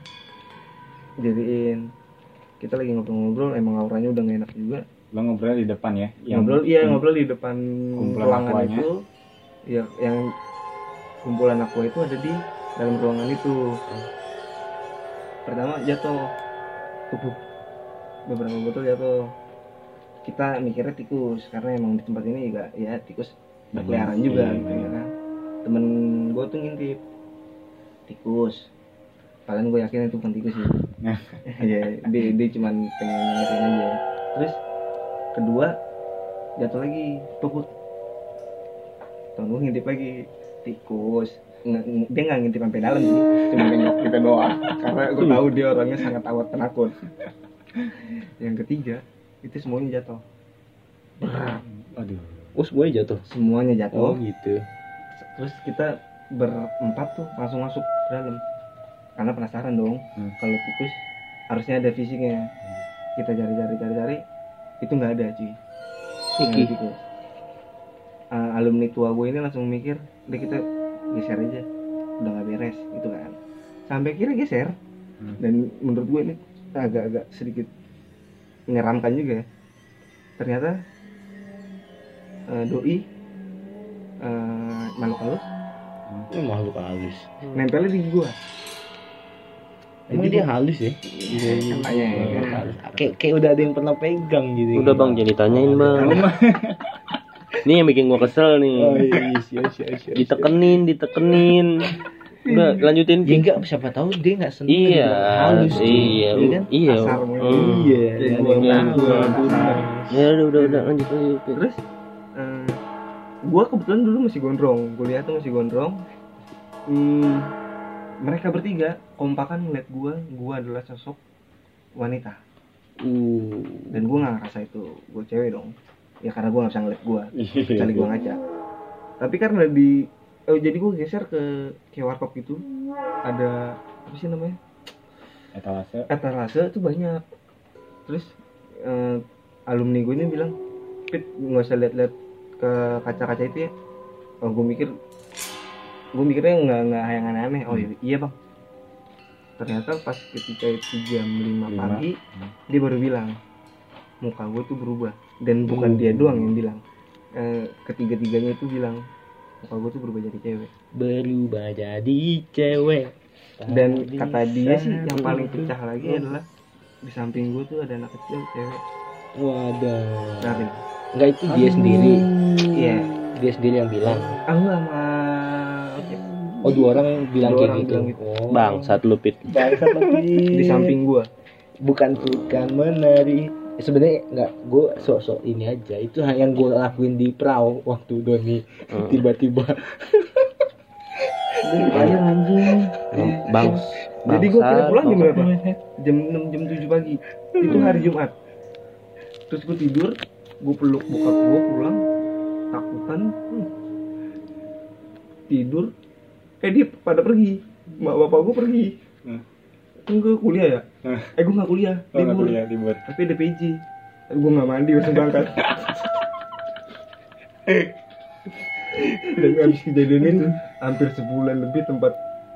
jadiin. Kita lagi ngobrol-ngobrol, emang auranya udah gak enak juga. Lo ngobrol di depan ya? Ngobrol, iya ngobrol di depan kumpulan ruangan aquanya. itu, ya yang kumpulan aqua itu ada di dalam ruangan itu. Pertama jatuh, tubuh beberapa botol jatuh. Kita mikirnya tikus, karena emang di tempat ini juga ya tikus berkeliaran juga, Iya, gitu iya. ya kan. Temen gue tuh ngintip tikus, padahal gue yakin itu bukan tikus sih. Ya, dia, dia cuman pengen ngingetin aja. Terus kedua jatuh lagi, tupuk. Temen gue ngintip lagi, tikus. Nge- nge- dia nggak ngintip sampai dalam sih, cuma nengok kita doang, karena gue tahu dia orangnya sangat awet penakut. Yang ketiga itu semuanya jatuh, Aduh. Oh semuanya jatuh. semuanya jatuh. Oh gitu. Terus kita berempat tuh langsung masuk ke dalam, karena penasaran dong. Hmm. Kalau tikus harusnya ada fisiknya. Kita cari-cari cari-cari, itu nggak ada cuy. Nggak ada Iki. tikus. Uh, alumni tua gue ini langsung mikir, udah kita geser aja, udah nggak beres gitu kan. Sampai kira geser. Hmm. Dan menurut gue ini agak-agak sedikit menyeramkan juga ya. Ternyata eh, doi eh, makhluk halus Ini makhluk halus. nempelnya di gua. Emang dia halus ya? Iya, iya. Katanya ya. Makhluk halus. Kayak kayak udah ada yang pernah pegang gitu. Udah bang, jadi tanyain bang. Ini yang bikin gua kesel nih. Oh iya, siap siap siap. Ditekenin, ditekenin. Udah lanjutin. Ya enggak, siapa tahu dia enggak seneng Iya, dibilang halus tuh, iya, ya kan? iya. Kasar mungkin. Hmm. Iya, Kayak ada gua yang bilang, tahu. gua kasar. Ya udah udah udah lanjut lanjut. Terus eh, gua kebetulan dulu masih gondrong, kuliah tuh masih gondrong. Hmm, mereka bertiga kompakan ngeliat gua, gua adalah sosok wanita. Uh. Dan gua nggak ngerasa itu gua cewek dong. Ya karena gua nggak bisa ngeliat gua, kecuali gua ngaca. Tapi karena di oh, jadi gua geser ke kayak warkop gitu, ada apa sih namanya? Etalase. Etalase tuh banyak. Terus eh, alumni gue ini bilang, Pit nggak usah lihat-lihat ke kaca-kaca itu ya. Oh, gue mikir, gue mikirnya nggak nggak yang aneh-aneh. Oh iya, iya bang. Ternyata pas ketika itu jam lima Lima. pagi, Hmm. dia baru bilang, muka gue tuh berubah. Dan bukan dia doang yang bilang. Eh, ketiga-tiganya itu bilang, muka gue tuh berubah jadi cewek. Berubah jadi cewek. Dan kata dia sih yang paling pecah lagi adalah di samping gue tuh ada anak kecil cewek. Waduh. Kenapa nih? Enggak, itu dia sendiri. Iya. Dia sendiri yang bilang. Aku sama oke. Oh, dua orang bilang Dua kayak orang gitu. bilang gitu. Oh. Bangsat lu Pit. Bangsat lagi. Di samping gua. Bukan bukan menari. Eh, sebenarnya nggak, gue sok-sok ini aja. Itu yang gue lakuin di perahu waktu Doni Hmm. tiba-tiba. Bayar anjing. Bangs. Jadi gua kira pulang jam bangsat. berapa? Jam enam jam tujuh pagi. Itu hari Jumat. Terus gua tidur, gua peluk bokap gua pulang takutan. Hmm. Tidur. Eh dia pada pergi. Mak bapak gua pergi. Hmm. Enggak kuliah ya? Hmm. Eh gua nggak kuliah, Oh, nggak libur. kuliah, libur. Tapi ada P J. Tapi gua nggak mandi langsung berangkat. Dan habis kejadian itu hampir sebulan lebih tempat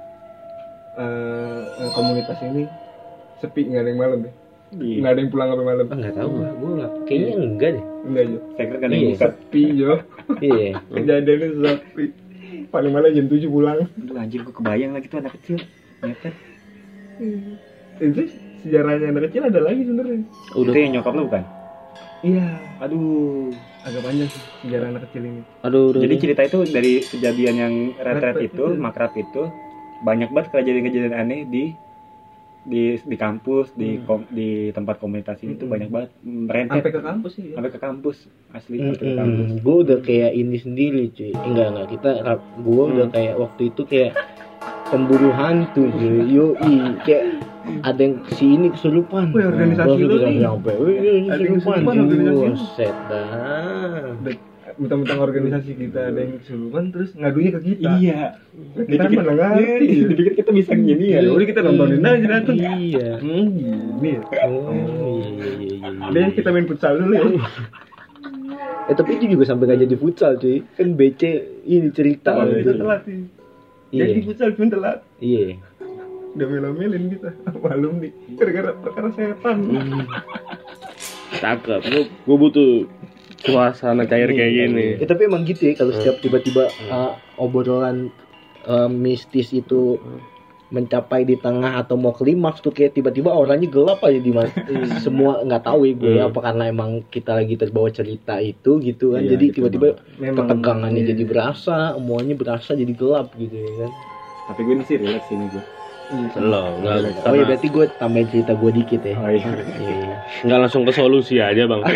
eh, komunitas ini sepi, nggak ada yang malam deh, Iya. nggak ada yang pulang sampai malam. Ah, nggak tahu gue, gue nggak, kayaknya enggak deh. Enggak Jo, Saya kira kan ada yang Iya. buka. sepi Jo. Iya. Kejadiannya sepi. Paling malam jam tujuh pulang. Aduh anjir, gue kebayang lagi tuh anak kecil. Nyata. Itu sejarahnya anak kecil ada lagi sebenarnya. Udah. Itu yang nyokap lu bukan? Iya, Aduh. agak panjang sih sejarah anak kecil ini. Aduh, udah. Jadi cerita itu dari kejadian yang retret Retret itu, itu. makrab itu, banyak banget kejadian-kejadian aneh di di di kampus, di kom- di tempat komunitas ini tuh Hmm. banyak banget merentet Sampai ke kampus sih. Ya. sampai ke kampus asli sampai ke kampus. Mm-mm. Gue udah kayak ini sendiri cuy. Eh, enggak enggak kita, gue udah kayak waktu itu kayak pemburu hantu cuy. Yoi, kayak ada yang si ini kesurupan. Wih, organisasi Langsung lu kita nih. nyampe, wih, ini Ada yang kesurupan kesurupan cuy. organisasi lu. Buset dah. Mentang-mentang organisasi kita ada yang kesurupan terus ngadunya ke kita. Iya. Kita mana ngerti. Iya, dipikir kita bisa gini ya. Ya udah kita nontonin aja datang. Iya. Hmm, gini ya. Oh, iya iya iya iya. Udah kita main futsal dulu ya. Eh tapi itu juga sampai gak jadi futsal cuy. Kan B C ini cerita. Tapi kita telat sih. Iya. Jadi futsal pun telat. Iya. Udah melo-melin kita. Malum nih. Gara-gara perkara setan. Cakep. Gue gue butuh suasana cair kayak gini. Ya, tapi emang gitu ya kalau setiap tiba-tiba uh, obrolan uh, mistis itu mencapai di tengah atau mau klimaks tuh kayak tiba-tiba orangnya gelap aja di mana. Semua nggak tahu ya gue Hmm. apa karena emang kita lagi terbawa cerita itu gitu kan. Iya, Jadi gitu tiba-tiba Memang. ketegangannya Iya. jadi berasa, semuanya berasa jadi gelap gitu ya kan. Tapi gue ini sih relax ini gue. Lo nggak Oh ya berarti gue tambahin cerita gue dikit ya. Oh iya. Iya. nggak langsung ke solusi aja bang.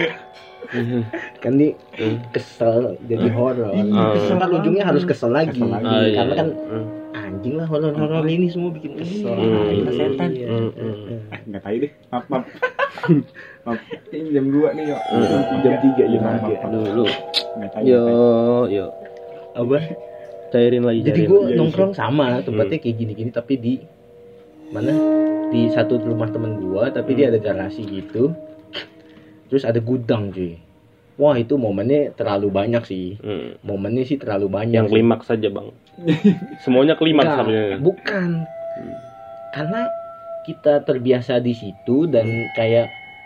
Kan nih kesel jadi horor. Iya, Kesel kan ujungnya harus kesel lagi. Kesel lagi. Ah, iya. Karena kan Hmm. anjing lah horor-horor ini semua bikin kesel. Hmm. Kita setan. Iya. Hmm, hmm. Ah, enggak tahu deh. Maaf, maaf. Maaf. Ini jam dua nih yuk. Jam tiga jam Maaf, tiga. maaf. Aduh lu. Enggak tahu. Yo yo. Apa? Cairin lagi. Jadi cairin. gue Iya, iya. nongkrong sama tempatnya kayak gini-gini tapi di mana? Di satu rumah temen gue tapi dia ada garasi gitu. Terus ada gudang cuy. Wah itu momennya terlalu banyak sih. Hmm. Momennya sih terlalu banyak. Yang sih. klimaks saja bang. Semuanya klimaks Enggak, sebenarnya. bukan. Karena kita terbiasa di situ dan kayak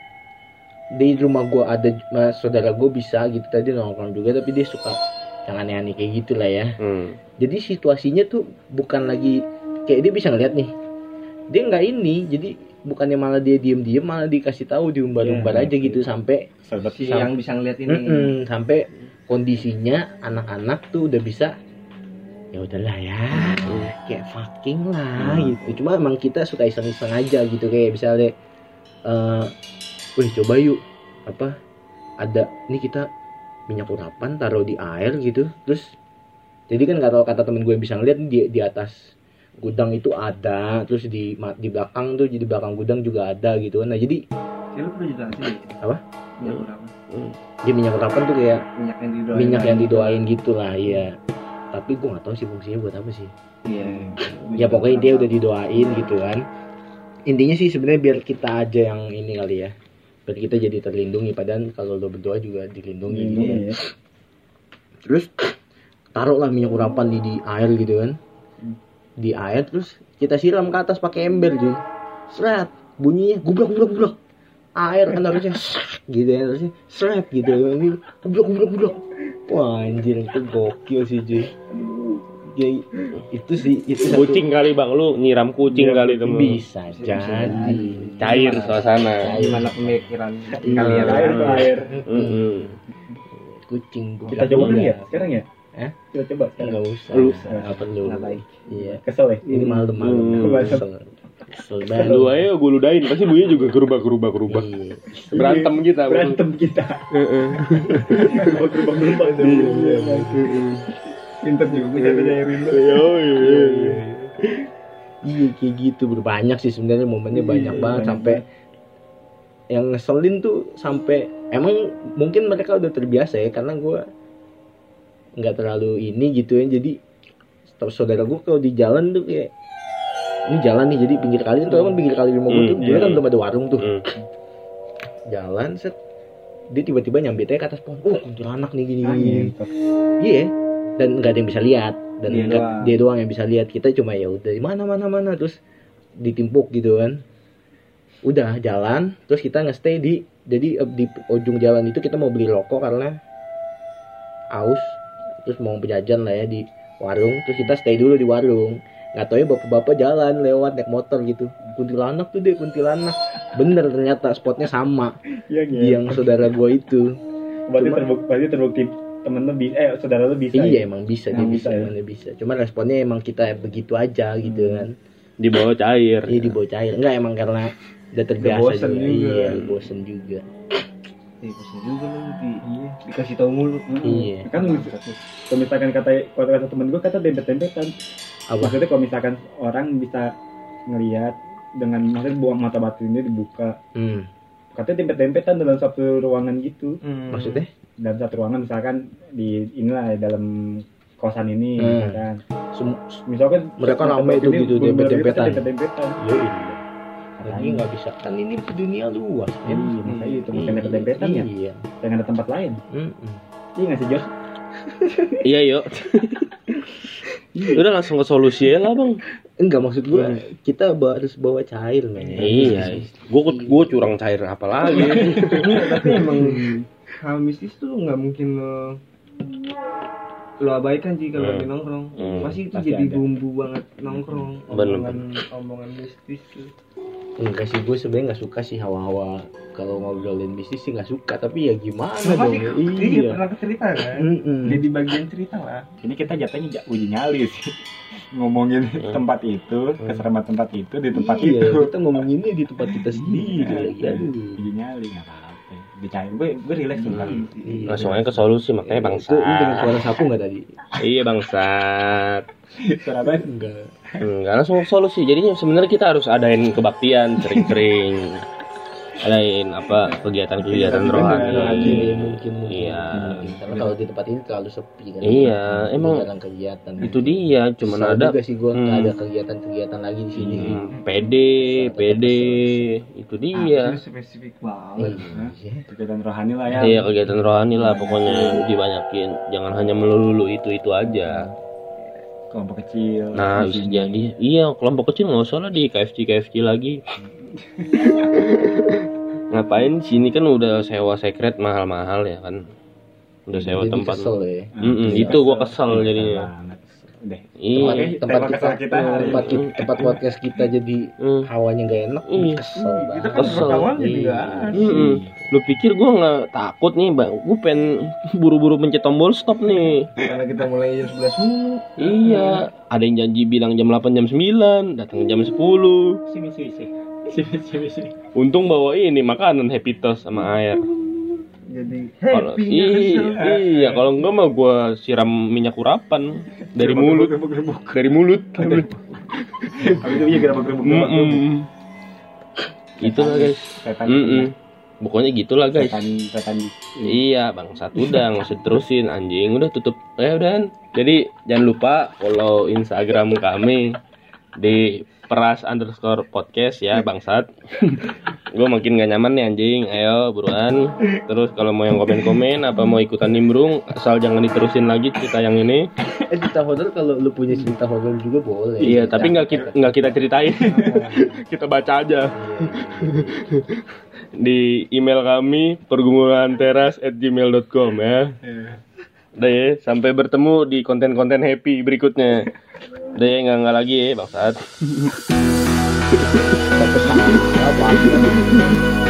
di rumah gua ada mas, saudara gua bisa gitu tadi nongkrong juga tapi dia suka yang aneh-aneh kayak gitulah ya. Hmm. Jadi situasinya tuh bukan lagi kayak dia bisa ngeliat nih. Dia nggak ini, jadi bukannya malah dia diem-diem malah dikasih tahu diumbar-umbar Iya, aja gitu sampai Sahabat Si yang bisa ngeliat ini. Mm-mm, sampai kondisinya anak-anak tuh udah bisa ya udahlah ya kayak fucking lah gitu. Cuma emang kita suka iseng-iseng aja gitu kayak misalnya eh wih coba yuk apa ada ini kita minyak urapan taruh di air gitu terus jadi kan nggak tahu kata temen gue yang bisa ngeliat di di atas gudang itu ada terus di di belakang tuh jadi belakang gudang juga ada gitu kan. Nah jadi Ya lu pernah jelasin. Apa? Minyak urapan. dia minyak urapan tuh kayak Minyak yang didoain. minyak yang didoain gitu lah iya tapi gue nggak tahu sih fungsinya buat apa sih Iya. ya pokoknya dia udah didoain gitu kan intinya sih sebenarnya biar kita aja yang ini kali ya biar kita jadi terlindungi padahal kalau lo berdoa juga dilindungi gitu kan. Iya. Terus taruhlah minyak urapan di, di air gitu kan di air terus kita siram ke atas pakai ember cuy seret bunyinya gublok gublok gublok air kan harusnya gitu ya harusnya seret gitu ini gublok gublok gublok wah anjir itu gokil sih cuy ya, itu sih itu satu- Kucing kali bang, lu nyiram kucing kali temen. bisa jadi Cair suasana. Gimana pemikiran Iya. kalian? Air tuh air. Mm-mm. kucing Kita coba kali ya sekarang ya. Eh? Kita coba sekarang. Enggak usah. Lu. Enggak perlu. Ngapain? Iya. Kesel ya? Ini malam-malam. Hmm. Kesel. Kesel banget. Lu aja gue ludahin, pasti Buya juga gerubah-gerubah-gerubah. Iya. Berantem kita. Berantem kita. Heeh. Berubah-berubah itu. Pinter juga bisa nyairin lu. Yo, iya, iya. Iya kayak gitu berbanyak sih sebenarnya momennya banyak banget sampai yang ngeselin tuh sampai emang mungkin mereka udah terbiasa ya karena gue nggak terlalu ini gitu ya jadi terus saudara gue kalau di jalan tuh kayak ini jalan nih jadi pinggir kali tuh kan pinggir kali rumah gue tuh Hmm, dulu iya. kan belum ada warung tuh Hmm. jalan set dia tiba-tiba nyampe ke atas pohon oh kuntilanak nih gini Ah, gini gitu. iya dan nggak ada yang bisa lihat dan Dia nggak- doang. dia doang yang bisa lihat kita cuma ya udah mana mana mana terus ditimpuk gitu kan udah jalan terus kita nge-stay di jadi eh, di ujung jalan itu kita mau beli rokok karena aus terus mau penjajan lah ya di warung terus kita stay dulu di warung nggak tahu ya bapak-bapak jalan lewat naik motor gitu kuntilanak tuh deh kuntilanak bener ternyata spotnya sama Iya gitu. yang saudara gue itu Berarti Cuma- terbukti, berarti terbukti temen lu bisa, eh saudara lu bisa. iya ya? emang bisa dia Emang bisa, bisa, ya? emang dia bisa cuma responnya emang kita begitu aja gitu kan Di bawah cair. iya dibawa cair enggak emang karena udah terbiasa Udah bosen juga. juga. iya bosen juga Eh, bosan juga lu di dikasih tahu mulu. iya Kan kalau misalkan kata kalau kata temen gue kata dempet-dempetan. apa Maksudnya kalau misalkan orang bisa ngelihat dengan maksudnya buang mata batinnya dibuka. hmm. Katanya dempet-dempetan dalam satu ruangan gitu. maksudnya Dalam satu ruangan misalkan di inilah dalam kosan ini Hmm. misalkan. Sem- Misalkan Mereka mata rame tuh batinnya gitu, bener-bener dempet-dempetan. dempet-dempetan. yo iya lagi nggak bisa kan ini dunia luas Iya, men. makanya itu bukan dempet-dempetan ya. iya Jangan ada tempat lain. Mm-mm. Iya nggak sih Jos? Iya, yuk. Udah langsung ke solusi ya lah, Bang. enggak maksud gua kita ba- harus bawa cair men Iya. Gua gua curang cair apa lagi? Enggak, tapi emang hal mistis tuh nggak mungkin lo lo abaikan sih kalau Hmm. lagi nongkrong. Hmm, Pasti itu pasti jadi ada. bumbu banget nongkrong. Bener, Omongan omongan mistis tuh. enggak sih gue sebenarnya nggak suka sih hawa-hawa kalau ngobrolin bisnis sih nggak suka tapi ya gimana Lo dong pasti iya pernah cerita kan? Mm-mm. Jadi bagian cerita lah. Ini kita jatuhnya ja- uji nyali sih. Ngomongin tempat itu, keseraman tempat itu di tempat iya, itu. kita ngomonginnya di tempat kita sendiri lagi. Aduh. Uji nyali nggak apa-apa. Dicari gue gue relax tuh kan. Iya. Langsung aja ke solusi makanya Itu bangsat. lu dengan suara sapu nggak tadi? Iya, bangsat. Suara apa? Enggak. Enggak langsung ke solusi. Jadinya sebenarnya kita harus adain kebaktian sering-sering. Adain apa kegiatan-kegiatan rohani. Iya, mungkin mungkin. Iya. mungkin. Karena kalau di tempat ini terlalu sepi kan. Iya, emang jarang kegiatan. Itu dia, cuman Kesal ada juga sih gua nggak Hmm. ada kegiatan-kegiatan lagi di sini. Hmm, P D, P D, itu dia. Itu spesifik banget. Iya. Kegiatan rohani lah ya. Iya, kegiatan rohani lah pokoknya dibanyakin. Jangan hanya melulu itu-itu aja. Kelompok kecil. Nah, bisa jadi. Iya, kelompok kecil nggak usah lah di K F C K F C lagi. Ngapain sini kan udah sewa secret mahal-mahal ya kan. Udah sewa Jadi tempat. kesel ya. Mm-mm, itu gua kesel jadinya. Banget. Udah. Iya. Oke, Tempat tema kita, kesal kita hari tempat, ini. kita, tempat podcast kita jadi Hmm. hawanya nggak enak. Iya. Kesel banget. Kita kan Kesel. pertama jadi Iya. nggak asik. Mm-mm. Lu pikir gua nggak takut nih, Bang? Gua pengen buru-buru pencet tombol stop nih. Karena kita mulai jam sebelas dulu. Iya, ada yang janji bilang jam delapan jam sembilan, datang jam sepuluh. Sini sini sini. Sini sini sini. Untung bawa ini makanan Happy Toast sama air. Jadi Kalau happy iya, iya, kalau enggak mah gua siram minyak urapan dari mulut, dari mulut. Habis itu iya gerak-gerak. Mm-mm. Itulah guys. Setan. Mm-mm. Pokoknya gitulah guys. Setan setan. Iya, bangsat udah nggak usah terusin anjing, udah tutup. Ya udah. Jadi jangan lupa follow Instagram kami di peras underscore podcast ya bangsat. Gue makin gak nyaman nih anjing. Ayo buruan. Terus kalau mau yang komen-komen apa mau ikutan nimbrung, asal jangan diterusin lagi cerita yang ini. Eh cerita horor kalau lu punya cerita horor juga boleh. Iya, tapi nggak kita nggak kita ceritain. Kita baca aja. Di email kami pergumulan teras at gmail dot com ya. Udah ya, sampai bertemu di konten-konten happy berikutnya. Udah ya, nggak nggak lagi ya bangsat. Apa?